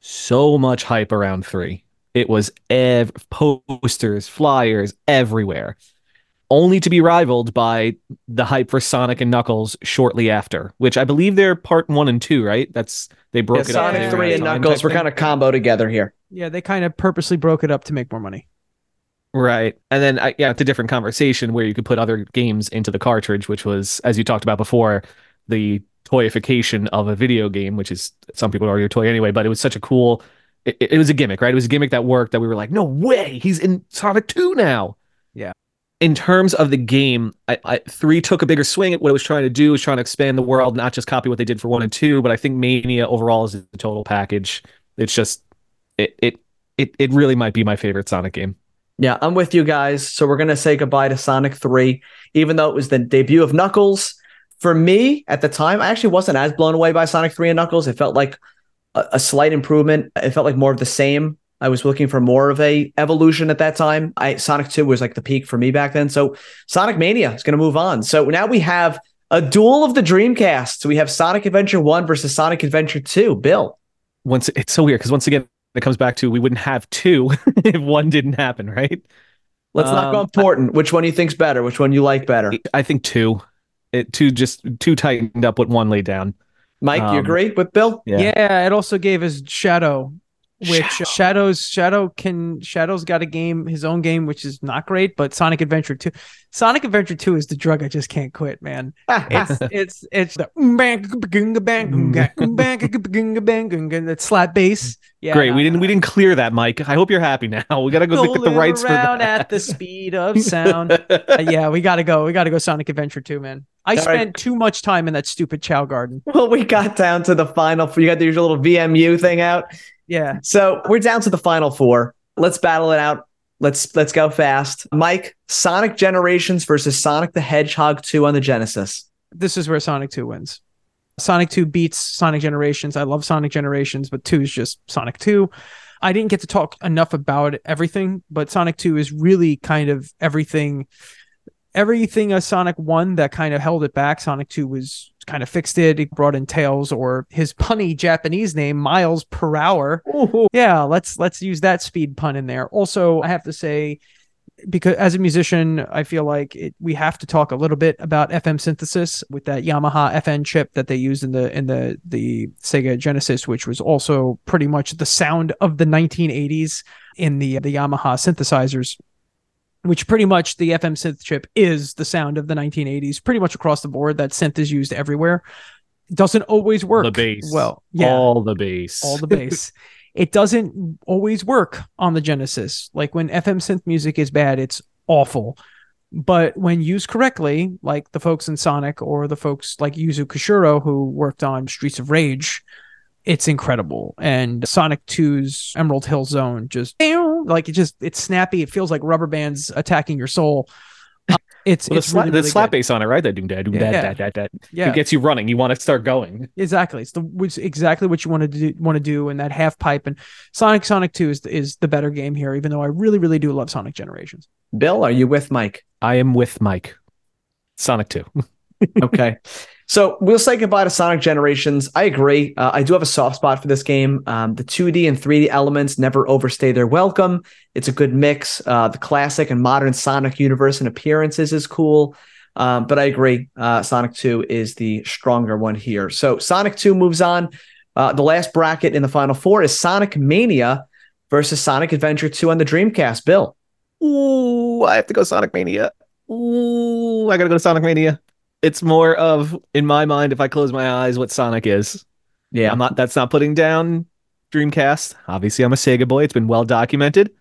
Speaker 3: so much hype around three. It was ev- posters, flyers everywhere, only to be rivaled by the hype for Sonic and Knuckles shortly after, which I believe they're part one and two, right? That's they broke
Speaker 1: Yeah,
Speaker 3: it up.
Speaker 1: Sonic three and Knuckles were kind of combo together here.
Speaker 2: Yeah, they kind of purposely broke it up to make more money.
Speaker 3: Right. And then, I, yeah, it's a different conversation where you could put other games into the cartridge, which was, as you talked about before, the toyification of a video game, which is, some people argue a toy anyway, but it was such a cool, it, it was a gimmick, right? It was a gimmick that worked, that we were like, no way, he's in Sonic two now.
Speaker 2: Yeah.
Speaker 3: In terms of the game, I, I, three took a bigger swing at what it was trying to do, was trying to expand the world, not just copy what they did for one and two, but I think Mania overall is the total package. It's just, it it it it really might be my favorite Sonic game.
Speaker 1: Yeah, I'm with you guys. So we're going to say goodbye to Sonic three, even though it was the debut of Knuckles. For me, at the time, I actually wasn't as blown away by Sonic three and Knuckles. It felt like a, a slight improvement. It felt like more of the same. I was looking for more of a evolution at that time. I Sonic two was like the peak for me back then. So Sonic Mania is going to move on. So now we have a duel of the Dreamcast. So we have Sonic Adventure one versus Sonic Adventure two. Bill.
Speaker 3: Once It's so weird because once again, it comes back to we wouldn't have two if one didn't happen, right?
Speaker 1: Let's um, not go important. Which one you think's better? Which one you like better?
Speaker 3: I think two. It two just two tightened up what one laid down.
Speaker 1: Mike,
Speaker 3: um,
Speaker 1: you agree with Bill?
Speaker 2: Yeah. yeah, it also gave us Shadow, which Shadow. Shadows Shadow can Shadow's got a game, his own game, which is not great, but Sonic Adventure two. Sonic Adventure two is the drug I just can't quit, man. It's it's it's the that slap bass. Yeah,
Speaker 3: great.
Speaker 2: No,
Speaker 3: we didn't
Speaker 2: no.
Speaker 3: we didn't clear that, Mike. I hope you're happy now. We gotta go get the rights for that.
Speaker 2: At the speed of sound. uh, yeah, we gotta go. We gotta go. Sonic Adventure two, man. I All spent right. too much time in that stupid Chow Garden.
Speaker 1: Well, we got down to the final. You got the usual little V M U thing out.
Speaker 2: Yeah.
Speaker 1: So we're down to the final four. Let's battle it out. Let's let's go fast. Mike, Sonic Generations versus Sonic the Hedgehog two on the Genesis.
Speaker 2: This is where Sonic two wins. Sonic two beats Sonic Generations. I love Sonic Generations, but two is just Sonic two. I didn't get to talk enough about everything, but Sonic two is really kind of everything. Everything a Sonic one that kind of held it back. Sonic two was kind of fixed it. It brought in Tails, or his punny Japanese name, miles per hour. Ooh. Yeah, let's let's use that speed pun in there. Also, I have to say, because as a musician, I feel like it, we have to talk a little bit about F M synthesis with that Yamaha F N chip that they used in the in the the Sega Genesis, which was also pretty much the sound of the nineteen eighties in the the Yamaha synthesizers. Which pretty much the F M synth chip is the sound of the nineteen eighties, pretty much across the board. That synth is used everywhere. It doesn't always work.
Speaker 3: The bass.
Speaker 2: Well, yeah.
Speaker 3: All the bass.
Speaker 2: All the bass. It doesn't always work on the Genesis. Like when F M synth music is bad, it's awful. But when used correctly, like the folks in Sonic or the folks like Yuzo Koshiro who worked on Streets of Rage, it's incredible. And Sonic two's Emerald Hill Zone just like it just it's snappy. It feels like rubber bands attacking your soul. It's
Speaker 3: Well, the,
Speaker 2: it's
Speaker 3: sla-
Speaker 2: really,
Speaker 3: the
Speaker 2: really
Speaker 3: slap
Speaker 2: good.
Speaker 3: bass on it, right? That doom dad doom
Speaker 2: Yeah.
Speaker 3: dad dad dad dad.
Speaker 2: Yeah.
Speaker 3: It gets you running. You want to start going.
Speaker 2: Exactly. It's the which exactly what you want to do want to do, and that half pipe. And Sonic Sonic two is is the better game here, even though I really, really do love Sonic Generations.
Speaker 1: Bill, are you with Mike?
Speaker 3: I am with Mike. Sonic two.
Speaker 1: Okay. So we'll say goodbye to Sonic Generations. I agree. Uh, I do have a soft spot for this game. Um, the two D and three D elements never overstay their welcome. It's a good mix. Uh, the classic and modern Sonic universe and appearances is cool. Um, but I agree. Uh, Sonic two is the stronger one here. So Sonic two moves on. Uh, the last bracket in the final four is Sonic Mania versus Sonic Adventure two on the Dreamcast. Bill.
Speaker 3: Ooh, I have to go Sonic Mania. Ooh, I gotta go to Sonic Mania. It's more of, in my mind, if I close my eyes, what Sonic is.
Speaker 1: Yeah.
Speaker 3: I'm not. That's not putting down Dreamcast. Obviously, I'm a Sega boy. It's been well documented.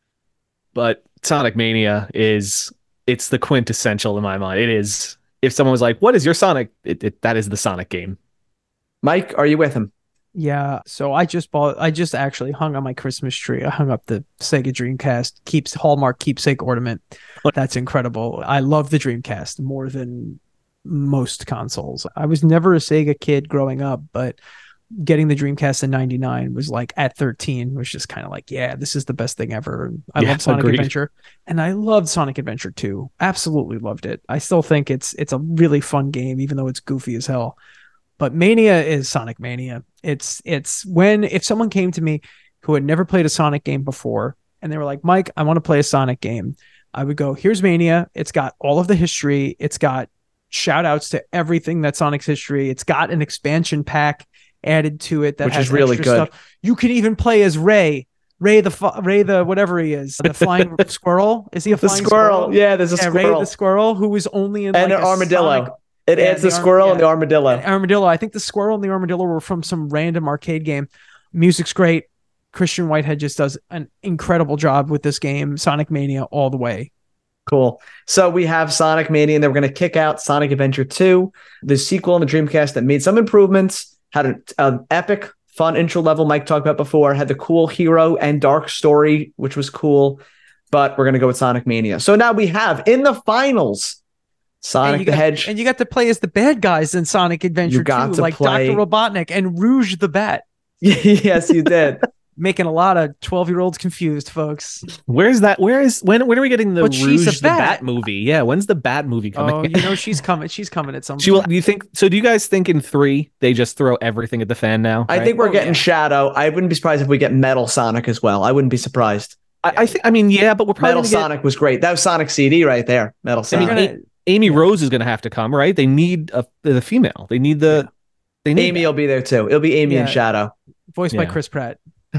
Speaker 3: But Sonic Mania is, it's the quintessential in my mind. It is. If someone was like, "What is your Sonic?" It, it that is the Sonic game.
Speaker 1: Mike, are you with him?
Speaker 2: Yeah, so I just bought. I just actually hung on my Christmas tree. I hung up the Sega Dreamcast keeps Hallmark keepsake ornament. That's incredible. I love the Dreamcast more than most consoles. I was never a Sega kid growing up, but getting the Dreamcast in ninety-nine was like at thirteen was just kind of like, yeah, this is the best thing ever. I
Speaker 3: Yeah,
Speaker 2: love Sonic
Speaker 3: agreed.
Speaker 2: Adventure, and I loved Sonic Adventure two. Absolutely loved it. I still think it's it's a really fun game, even though it's goofy as hell. But Mania is Sonic Mania. It's it's when if someone came to me who had never played a Sonic game before and they were like, Mike, I want to play a Sonic game, I would go, here's Mania. It's got all of the history. It's got shout outs to everything that's Sonic's history. It's got an expansion pack added to it that
Speaker 1: Which
Speaker 2: has
Speaker 1: is really
Speaker 2: extra
Speaker 1: good.
Speaker 2: stuff. You can even play as Ray. Ray the fu- Ray the whatever he is, the flying squirrel. Is he a
Speaker 1: The
Speaker 2: flying
Speaker 1: squirrel.
Speaker 2: squirrel?
Speaker 1: Yeah, there's a
Speaker 2: Yeah, Ray
Speaker 1: squirrel.
Speaker 2: the squirrel who was only in
Speaker 1: and
Speaker 2: like
Speaker 1: an
Speaker 2: a
Speaker 1: armadillo.
Speaker 2: Sonic-
Speaker 1: It
Speaker 2: Yeah,
Speaker 1: adds the
Speaker 2: the arm-
Speaker 1: squirrel and
Speaker 2: yeah.
Speaker 1: the armadillo.
Speaker 2: And armadillo. I think the squirrel and the armadillo were from some random arcade game. Music's great. Christian Whitehead just does an incredible job with this game. Sonic Mania all the way.
Speaker 1: Cool. So we have Sonic Mania, and then we're going to kick out Sonic Adventure two, the sequel on the Dreamcast that made some improvements, had an, an epic, fun intro level Mike talked about before, had the cool hero and dark story, which was cool, but we're going to go with Sonic Mania. So now we have, in the finals, Sonic
Speaker 2: you
Speaker 1: the
Speaker 2: got,
Speaker 1: Hedge.
Speaker 2: And you got to play as the bad guys in Sonic Adventure
Speaker 1: You got
Speaker 2: two,
Speaker 1: to
Speaker 2: like
Speaker 1: play-
Speaker 2: Doctor Robotnik and Rouge the Bat.
Speaker 1: Yes, you did.
Speaker 2: Making a lot of twelve-year-olds confused, folks.
Speaker 3: Where's that? Where is when? When are we getting the
Speaker 2: But she's a
Speaker 3: Rouge the
Speaker 2: bat.
Speaker 3: Bat movie? Yeah, when's the Bat movie coming?
Speaker 2: Oh, you know she's coming. She's coming at some
Speaker 3: She will.
Speaker 2: point.
Speaker 3: Do you think? So, do you guys think in three they just throw everything at the fan now?
Speaker 1: I
Speaker 3: right?
Speaker 1: think we're
Speaker 2: Oh,
Speaker 1: getting
Speaker 2: yeah.
Speaker 1: Shadow. I wouldn't be surprised if we get Metal Sonic as well. I wouldn't be surprised.
Speaker 3: I, I think. I mean, yeah, but we're probably
Speaker 1: Metal
Speaker 3: gonna get,
Speaker 1: Sonic was great. That was Sonic C D right there. Metal
Speaker 3: I mean,
Speaker 1: Sonic.
Speaker 2: You're gonna-
Speaker 3: Amy
Speaker 2: yeah.
Speaker 3: Rose is going to have to come, right? They need a the female. They need the. They need
Speaker 1: Amy
Speaker 3: that.
Speaker 1: will be there too. It'll be Amy and
Speaker 2: Yeah.
Speaker 1: Shadow.
Speaker 2: Voiced by
Speaker 3: Yeah.
Speaker 2: Chris Pratt.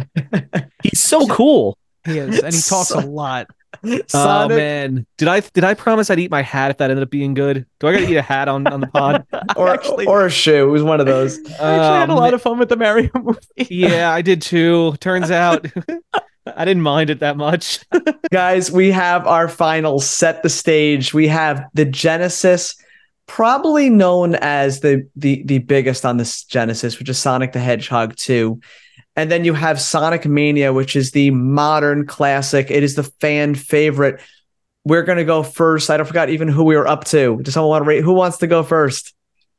Speaker 3: He's so cool.
Speaker 2: He is, and he talks
Speaker 1: So-
Speaker 2: a lot.
Speaker 3: Oh
Speaker 1: Sonic
Speaker 3: man, did I did I promise I'd eat my hat if that ended up being good? Do I got to eat a hat on, on the pod?
Speaker 1: or,
Speaker 2: actually-
Speaker 1: or a shoe. It was one of those.
Speaker 2: I actually had a
Speaker 3: Um,
Speaker 2: lot of fun with the Mario movie.
Speaker 3: Yeah, I did too. Turns out I didn't mind it that much.
Speaker 1: Guys, we have our finals. Set the stage. We have the Genesis, probably known as the the the biggest on this Genesis, which is Sonic the Hedgehog two. And then you have Sonic Mania, which is the modern classic. It is the fan favorite. We're gonna go first. I don't forgot even who we were up to. Does someone want to rate? Who wants to go first?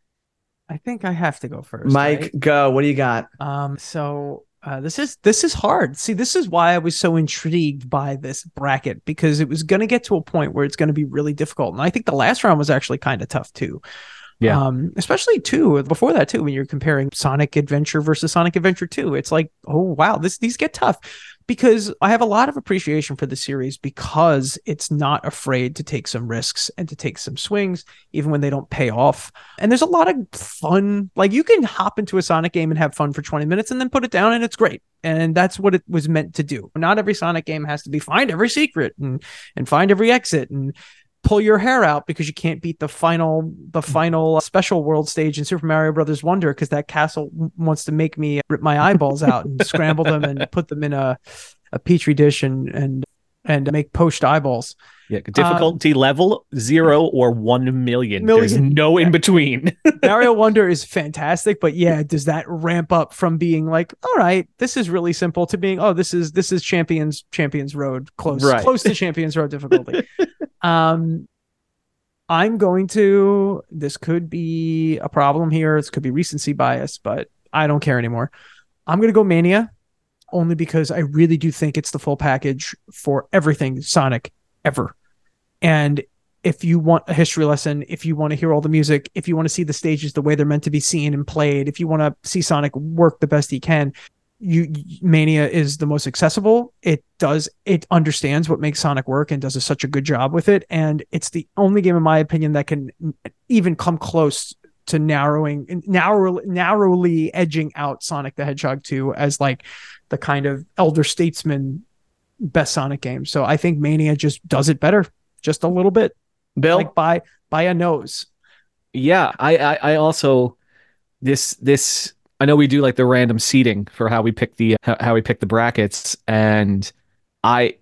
Speaker 2: I think I have to go first.
Speaker 1: Mike,
Speaker 2: right?
Speaker 1: go. What do you got?
Speaker 2: Um, so uh, this is this is hard. See, this is why I was so intrigued by this bracket, because it was going to get to a point where it's going to be really difficult. And I think the last round was actually kind of tough too.
Speaker 3: Yeah.
Speaker 2: Um, especially too before that too, when you're comparing Sonic Adventure versus Sonic Adventure two, it's like, oh wow, this these get tough. Because I have a lot of appreciation for the series because it's not afraid to take some risks and to take some swings, even when they don't pay off. And there's a lot of fun. Like you can hop into a Sonic game and have fun for twenty minutes and then put it down and it's great. And that's what it was meant to do. Not every Sonic game has to be find every secret and, and find every exit and pull your hair out because you can't beat the final the final special world stage in Super Mario Brothers Wonder because that castle w- wants to make me rip my eyeballs out and scramble them and put them in a a petri dish and and and make poached eyeballs.
Speaker 3: Yeah, difficulty level zero or one million. There's
Speaker 2: Million.
Speaker 3: no in between.
Speaker 2: Mario Wonder is fantastic, but yeah, does that ramp up from being like, all right, this is really simple to being, oh, this is this is Champions Champions Road, close
Speaker 3: Right.
Speaker 2: close to Champions Road difficulty. um, I'm going to, this could be a problem here. This could be recency bias, but I don't care anymore. I'm going to go Mania only because I really do think it's the full package for everything Sonic ever. And if you want a history lesson, if you want to hear all the music, if you want to see the stages the way they're meant to be seen and played, if you want to see Sonic work the best he can, you Mania is the most accessible. It does, it understands what makes Sonic work and does a, such a good job with it. And it's the only game, in my opinion, that can even come close to narrowing, narrow, narrowly edging out Sonic the Hedgehog two as like the kind of elder statesman best Sonic game. So I think Mania just does it better, just a little bit.
Speaker 1: Bill,
Speaker 2: like by by a nose.
Speaker 3: Yeah, I, I, I also this this. I know we do like the random seating for how we pick the how, how we pick the brackets, and I,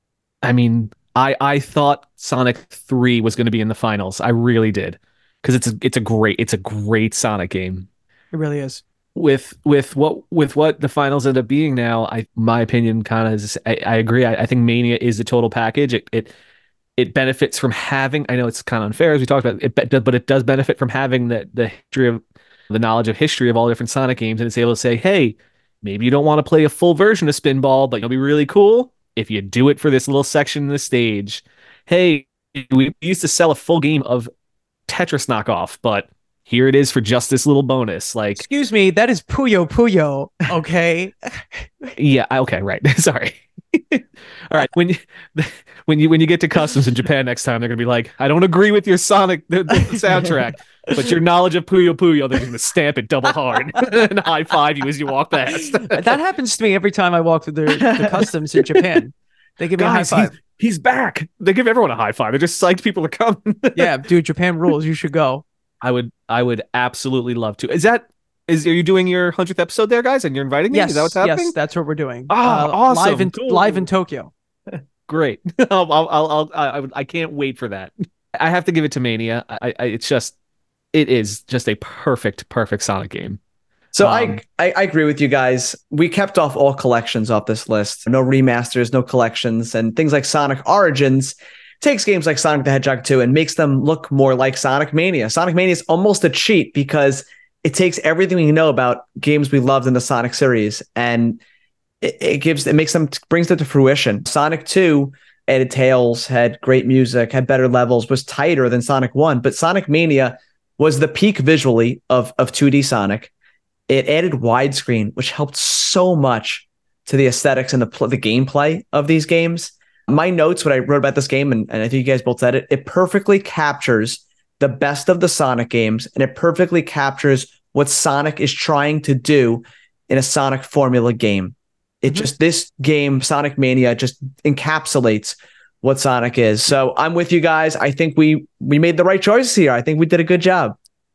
Speaker 3: I mean, I I thought Sonic three was going to be in the finals. I really did, because it's a, it's a great it's a great Sonic game.
Speaker 2: It really is.
Speaker 3: With with what with what the finals end up being now, I my opinion kind of is. I, I agree. I, I think Mania is the total package. It it it benefits from having. I know it's kind of unfair as we talked about it, but it does benefit from having the the history of. the knowledge of history of all different Sonic games, and it's able to say, hey, maybe you don't want to play a full version of Spinball, but it'll be really cool if you do it for this little section in the stage. Hey, we used to sell a full game of Tetris knockoff, but here it is for just this little bonus. Like,
Speaker 2: excuse me, that is Puyo Puyo, okay?
Speaker 3: yeah, okay, right. Sorry. All right, when you when you when you get to customs in Japan next time, they're gonna be like, I don't agree with your Sonic the, the soundtrack, but your knowledge of Puyo Puyo, they're gonna stamp it double hard and high five you as you walk past.
Speaker 2: That happens to me every time I walk through the, the customs in Japan. They give me
Speaker 3: Guys,
Speaker 2: a high five.
Speaker 3: He's, he's back. They give everyone a high five. They're just psyched people are coming.
Speaker 2: Yeah, dude, Japan rules. You should go.
Speaker 3: I would I would absolutely love to. Is that Is are you doing your hundredth episode there, guys? And you're inviting me?
Speaker 2: Yes,
Speaker 3: Is that what's happening?
Speaker 2: Yes, that's what we're doing.
Speaker 3: Oh,
Speaker 2: uh,
Speaker 3: awesome!
Speaker 2: Live in
Speaker 3: Cool.
Speaker 2: live in Tokyo.
Speaker 3: Great. I'll, I'll, I'll, I, I can't wait for that. I have to give it to Mania. I, I, it's just, it is just a perfect, perfect Sonic game.
Speaker 1: So
Speaker 3: Um,
Speaker 1: I, I I agree with you guys. We kept off all collections off this list. No remasters, no collections, and things like Sonic Origins takes games like Sonic the Hedgehog two and makes them look more like Sonic Mania. Sonic Mania is almost a cheat because it takes everything we know about games we loved in the Sonic series and it, it gives it makes them brings them to fruition. Sonic two added Tails, had great music, had better levels, was tighter than Sonic one, but Sonic Mania was the peak visually of of two D Sonic. It added widescreen, which helped so much to the aesthetics and the pl- the gameplay of these games. My notes, what I wrote about this game, and, and I think you guys both said it, it perfectly captures the best of the Sonic games, and it perfectly captures what Sonic is trying to do in a Sonic formula game. It
Speaker 2: Mm-hmm.
Speaker 1: just, this game, Sonic Mania, just encapsulates what Sonic is. So I'm with you guys. I think we we made the right choices here. I think we did a good job.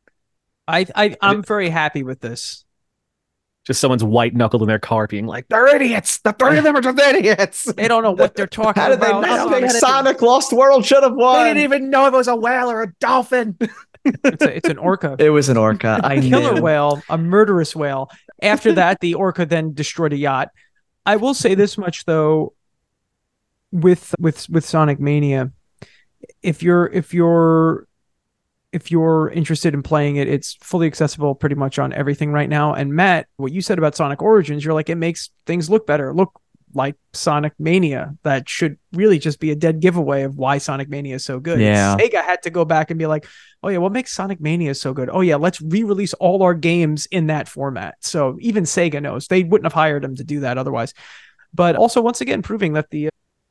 Speaker 2: I, I I'm very happy with this.
Speaker 3: Just someone's white knuckled in their car being like, they're idiots. The three of them are just idiots.
Speaker 2: They don't know what they're talking
Speaker 1: How did they
Speaker 2: about.
Speaker 1: not
Speaker 2: Sonic-
Speaker 1: think Sonic Lost World should have won?
Speaker 3: They didn't even know if it was a whale or a dolphin.
Speaker 2: It's, a, it's an orca.
Speaker 1: It was an orca. I
Speaker 2: Killer
Speaker 1: knew.
Speaker 2: whale, a murderous whale. After that, the orca then destroyed a yacht. I will say this much though, with with with Sonic Mania, if you're if you're if you're interested in playing it, it's fully accessible pretty much on everything right now. And Matt, what you said about Sonic Origins, you're like, it makes things look better, look like Sonic Mania. That should really just be a dead giveaway of why Sonic Mania is so good.
Speaker 1: Yeah.
Speaker 2: Sega had to go back and be like, oh yeah, what makes Sonic Mania so good? Oh yeah, let's re-release all our games in that format. So even Sega knows. They wouldn't have hired them to do that otherwise. But also, once again, proving that the, uh,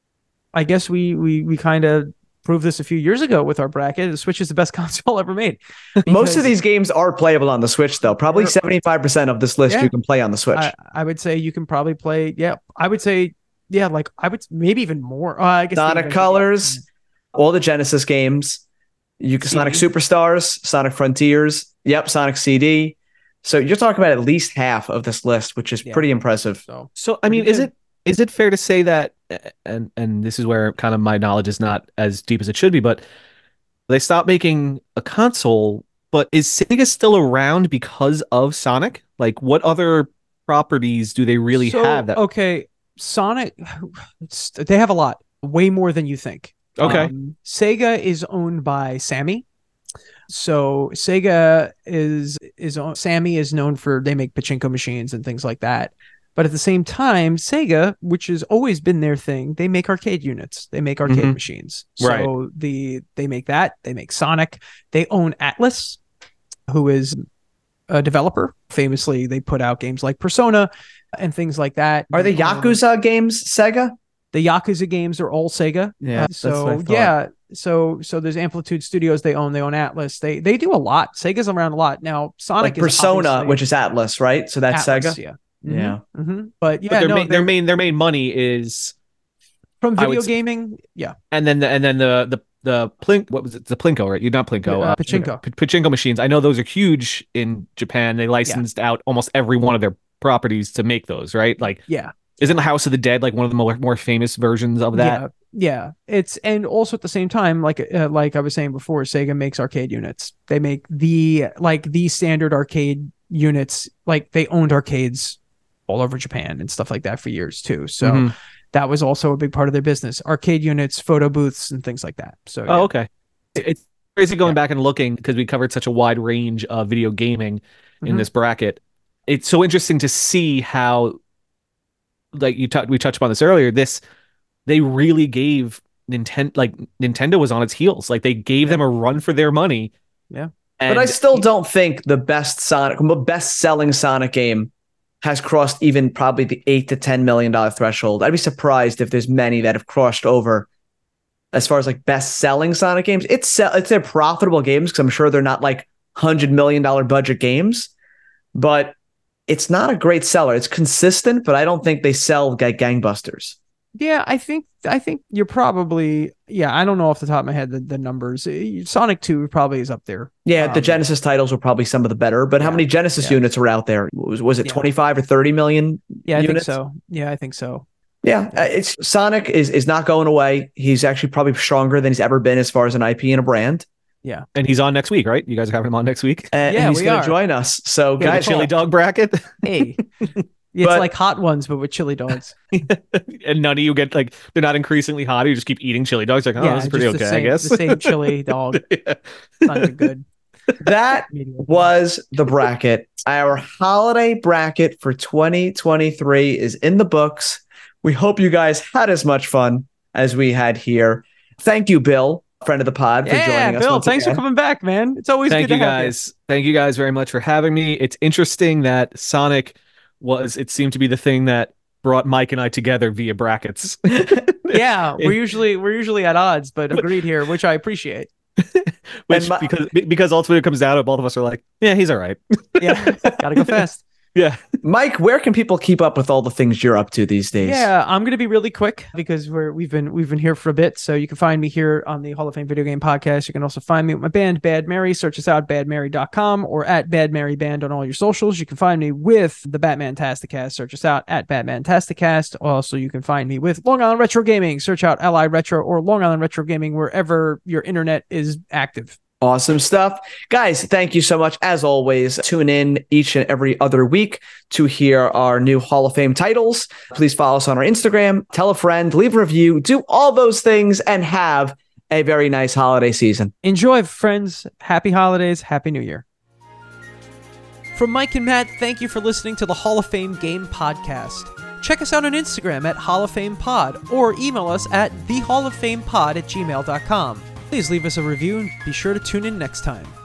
Speaker 2: I guess we we we kind of proved this a few years ago with our bracket. The Switch is the best console ever made.
Speaker 1: Most of
Speaker 2: Because
Speaker 1: these games are playable on the Switch, though. Probably
Speaker 2: They're-
Speaker 1: seventy-five percent of this list
Speaker 2: Yeah.
Speaker 1: you can play on the Switch.
Speaker 2: I, I would say you can probably play. Yeah, I would say yeah, like I would maybe even more. Uh, I guess they
Speaker 1: Sonic
Speaker 2: eventually-
Speaker 1: Colors, all the Genesis games. You can Sonic
Speaker 2: C D.
Speaker 1: Superstars, Sonic Frontiers. Yep, Sonic C D. So you're talking about at least half of this list, which is
Speaker 2: Yeah.
Speaker 1: pretty impressive.
Speaker 2: So
Speaker 3: So I mean,
Speaker 2: Pretty
Speaker 3: is
Speaker 2: good.
Speaker 3: it is it fair to say that, and and this is where kind of my knowledge is not as deep as it should be, but they stopped making a console, but is Sega still around because of Sonic? Like, what other properties do they really
Speaker 2: So,
Speaker 3: have that?
Speaker 2: Okay, Sonic, it's, they have a lot, way more than you think.
Speaker 3: Okay.
Speaker 2: Um, Sega is owned by Sammy. So Sega is is on, Sammy is known for they make pachinko machines and things like that. But at the same time, Sega, which has always been their thing, they make arcade units. They make arcade
Speaker 3: Mhm.
Speaker 2: machines. So
Speaker 3: Right.
Speaker 2: the they make that. They make Sonic. They own Atlas, who is a developer. Famously, they put out games like Persona and things like that.
Speaker 1: Are the
Speaker 2: Um,
Speaker 1: Yakuza games Sega?
Speaker 2: the Yakuza games are all Sega.
Speaker 1: Yeah,
Speaker 2: Uh,
Speaker 1: that's what I
Speaker 2: so
Speaker 1: thought.
Speaker 2: yeah, so so there's Amplitude Studios they own. They own Atlas. They they do a lot. Sega's around a lot now. Sonic
Speaker 1: Like
Speaker 2: is
Speaker 1: Persona,
Speaker 2: obviously
Speaker 1: which is Atlas, right? So that's
Speaker 2: Atlas,
Speaker 1: Sega.
Speaker 2: Yeah.
Speaker 1: Yeah.
Speaker 2: hmm But yeah,
Speaker 3: but their
Speaker 2: no,
Speaker 3: main, their
Speaker 2: they're-
Speaker 3: main their main money is,
Speaker 2: from
Speaker 3: I would
Speaker 2: video
Speaker 3: say-
Speaker 2: gaming. Yeah,
Speaker 3: and then the, and then the the the plink what was it the plinko, right? You're not plinko,
Speaker 2: Uh,
Speaker 3: uh,
Speaker 2: pachinko.
Speaker 3: p- pachinko machines. I know those are huge in Japan. They licensed out almost every one of their properties to make those, right? Like,
Speaker 2: yeah,
Speaker 3: isn't House of the Dead like one of the more more famous versions of that?
Speaker 2: yeah, yeah. It's and also at the same time, like uh, like I was saying before, Sega makes arcade units. They make the like the standard arcade units. Like they owned arcades all over Japan and stuff like that for years too. So.
Speaker 3: Mhm.
Speaker 2: That was also a big part of their business. Arcade units, photo booths, and things like that. So,
Speaker 3: Oh,
Speaker 2: yeah.
Speaker 3: okay. It's crazy going
Speaker 2: Yeah.
Speaker 3: back and looking because we covered such a wide range of video gaming in
Speaker 2: Mhm.
Speaker 3: this bracket. It's so interesting to see how, like you t- we touched upon this earlier. This they really gave Nintendo like Nintendo was on its heels. Like they gave
Speaker 2: Yeah.
Speaker 3: them a run for their money.
Speaker 2: Yeah.
Speaker 3: And
Speaker 1: But I still don't think the best Sonic, the best selling Sonic game has crossed even probably the eight to ten million dollar threshold. I'd be surprised if there's many that have crossed over as far as like best selling Sonic games. It's sell, it's their profitable games because I'm sure they're not like hundred million dollar budget games, but it's not a great seller. It's consistent, but I don't think they sell like gangbusters.
Speaker 2: Yeah, I think I think you're probably yeah. I don't know off the top of my head the, the numbers. Uh, Sonic two probably is up there.
Speaker 1: Yeah, the
Speaker 2: Um,
Speaker 1: Genesis titles were probably some of the better, but how
Speaker 2: Yeah,
Speaker 1: many Genesis
Speaker 2: yeah.
Speaker 1: units are out there? Was, was it
Speaker 2: Yeah.
Speaker 1: twenty-five or thirty million?
Speaker 2: Yeah, I
Speaker 1: units?
Speaker 2: think so. Yeah, I think so.
Speaker 1: Yeah, uh, it's Sonic is is not going away. He's actually probably stronger than he's ever been as far as an I P and a brand.
Speaker 3: and he's on next week, right? You guys are having him on next week.
Speaker 1: And
Speaker 2: Yeah,
Speaker 1: he's
Speaker 2: we
Speaker 1: going
Speaker 2: are.
Speaker 1: to join us. So,
Speaker 3: Yeah, the
Speaker 1: guys,
Speaker 3: chili dog bracket,
Speaker 2: Hey, it's
Speaker 1: But-
Speaker 2: like hot ones, but with chili dogs.
Speaker 3: and none of you get like they're not increasingly hot. You just keep eating chili dogs. Like, oh,
Speaker 2: yeah,
Speaker 3: this is pretty
Speaker 2: just
Speaker 3: okay,
Speaker 2: the same,
Speaker 3: I guess.
Speaker 2: the same chili dog.
Speaker 3: Yeah.
Speaker 2: Not even good.
Speaker 1: that was the bracket. Our holiday bracket for twenty twenty-three is in the books. We hope you guys had as much fun as we had here. Thank you, Bill, friend of the pod, for
Speaker 2: Yeah,
Speaker 1: joining us.
Speaker 2: Bill,
Speaker 1: once
Speaker 2: thanks
Speaker 1: again.
Speaker 2: for coming back, man. It's always
Speaker 3: Thank
Speaker 2: good
Speaker 3: you
Speaker 2: to have
Speaker 3: guys. Thank you guys very much for having me. It's interesting that Sonic was, it seemed to be the thing that brought Mike and I together via brackets.
Speaker 2: you. Yeah, we're usually we're usually at odds, but agreed here, which I appreciate.
Speaker 3: Which
Speaker 1: And my-
Speaker 3: because because ultimately it comes down to both of us are like, yeah, he's all right.
Speaker 2: Yeah, gotta go fast.
Speaker 3: Yeah.
Speaker 1: Mike, where can people keep up with all the things you're up to these days?
Speaker 2: Yeah, I'm gonna be really quick because we're we've been we've been here for a bit. So you can find me here on the Hall of Fame Video Game Podcast. You can also find me with my band Bad Mary. Search us out bad mary dot com or at Bad Mary Band on all your socials. You can find me with the Batman Tasticast. Search us out at Batman Tasticast. Also, you can find me with Long Island Retro Gaming. Search out L I Retro or Long Island Retro Gaming wherever your internet is active.
Speaker 1: Awesome stuff. Guys, thank you so much. As always, tune in each and every other week to hear our new Hall of Fame titles. Please follow us on our Instagram, tell a friend, leave a review, do all those things, and have a very nice holiday season.
Speaker 2: Enjoy, friends. Happy holidays. Happy New Year. From Mike and Matt, thank you for listening to the Hall of Fame Game Podcast. Check us out on Instagram at Hall of Fame Pod or email us at the hall of fame pod at gmail dot com. Please leave us a review and be sure to tune in next time.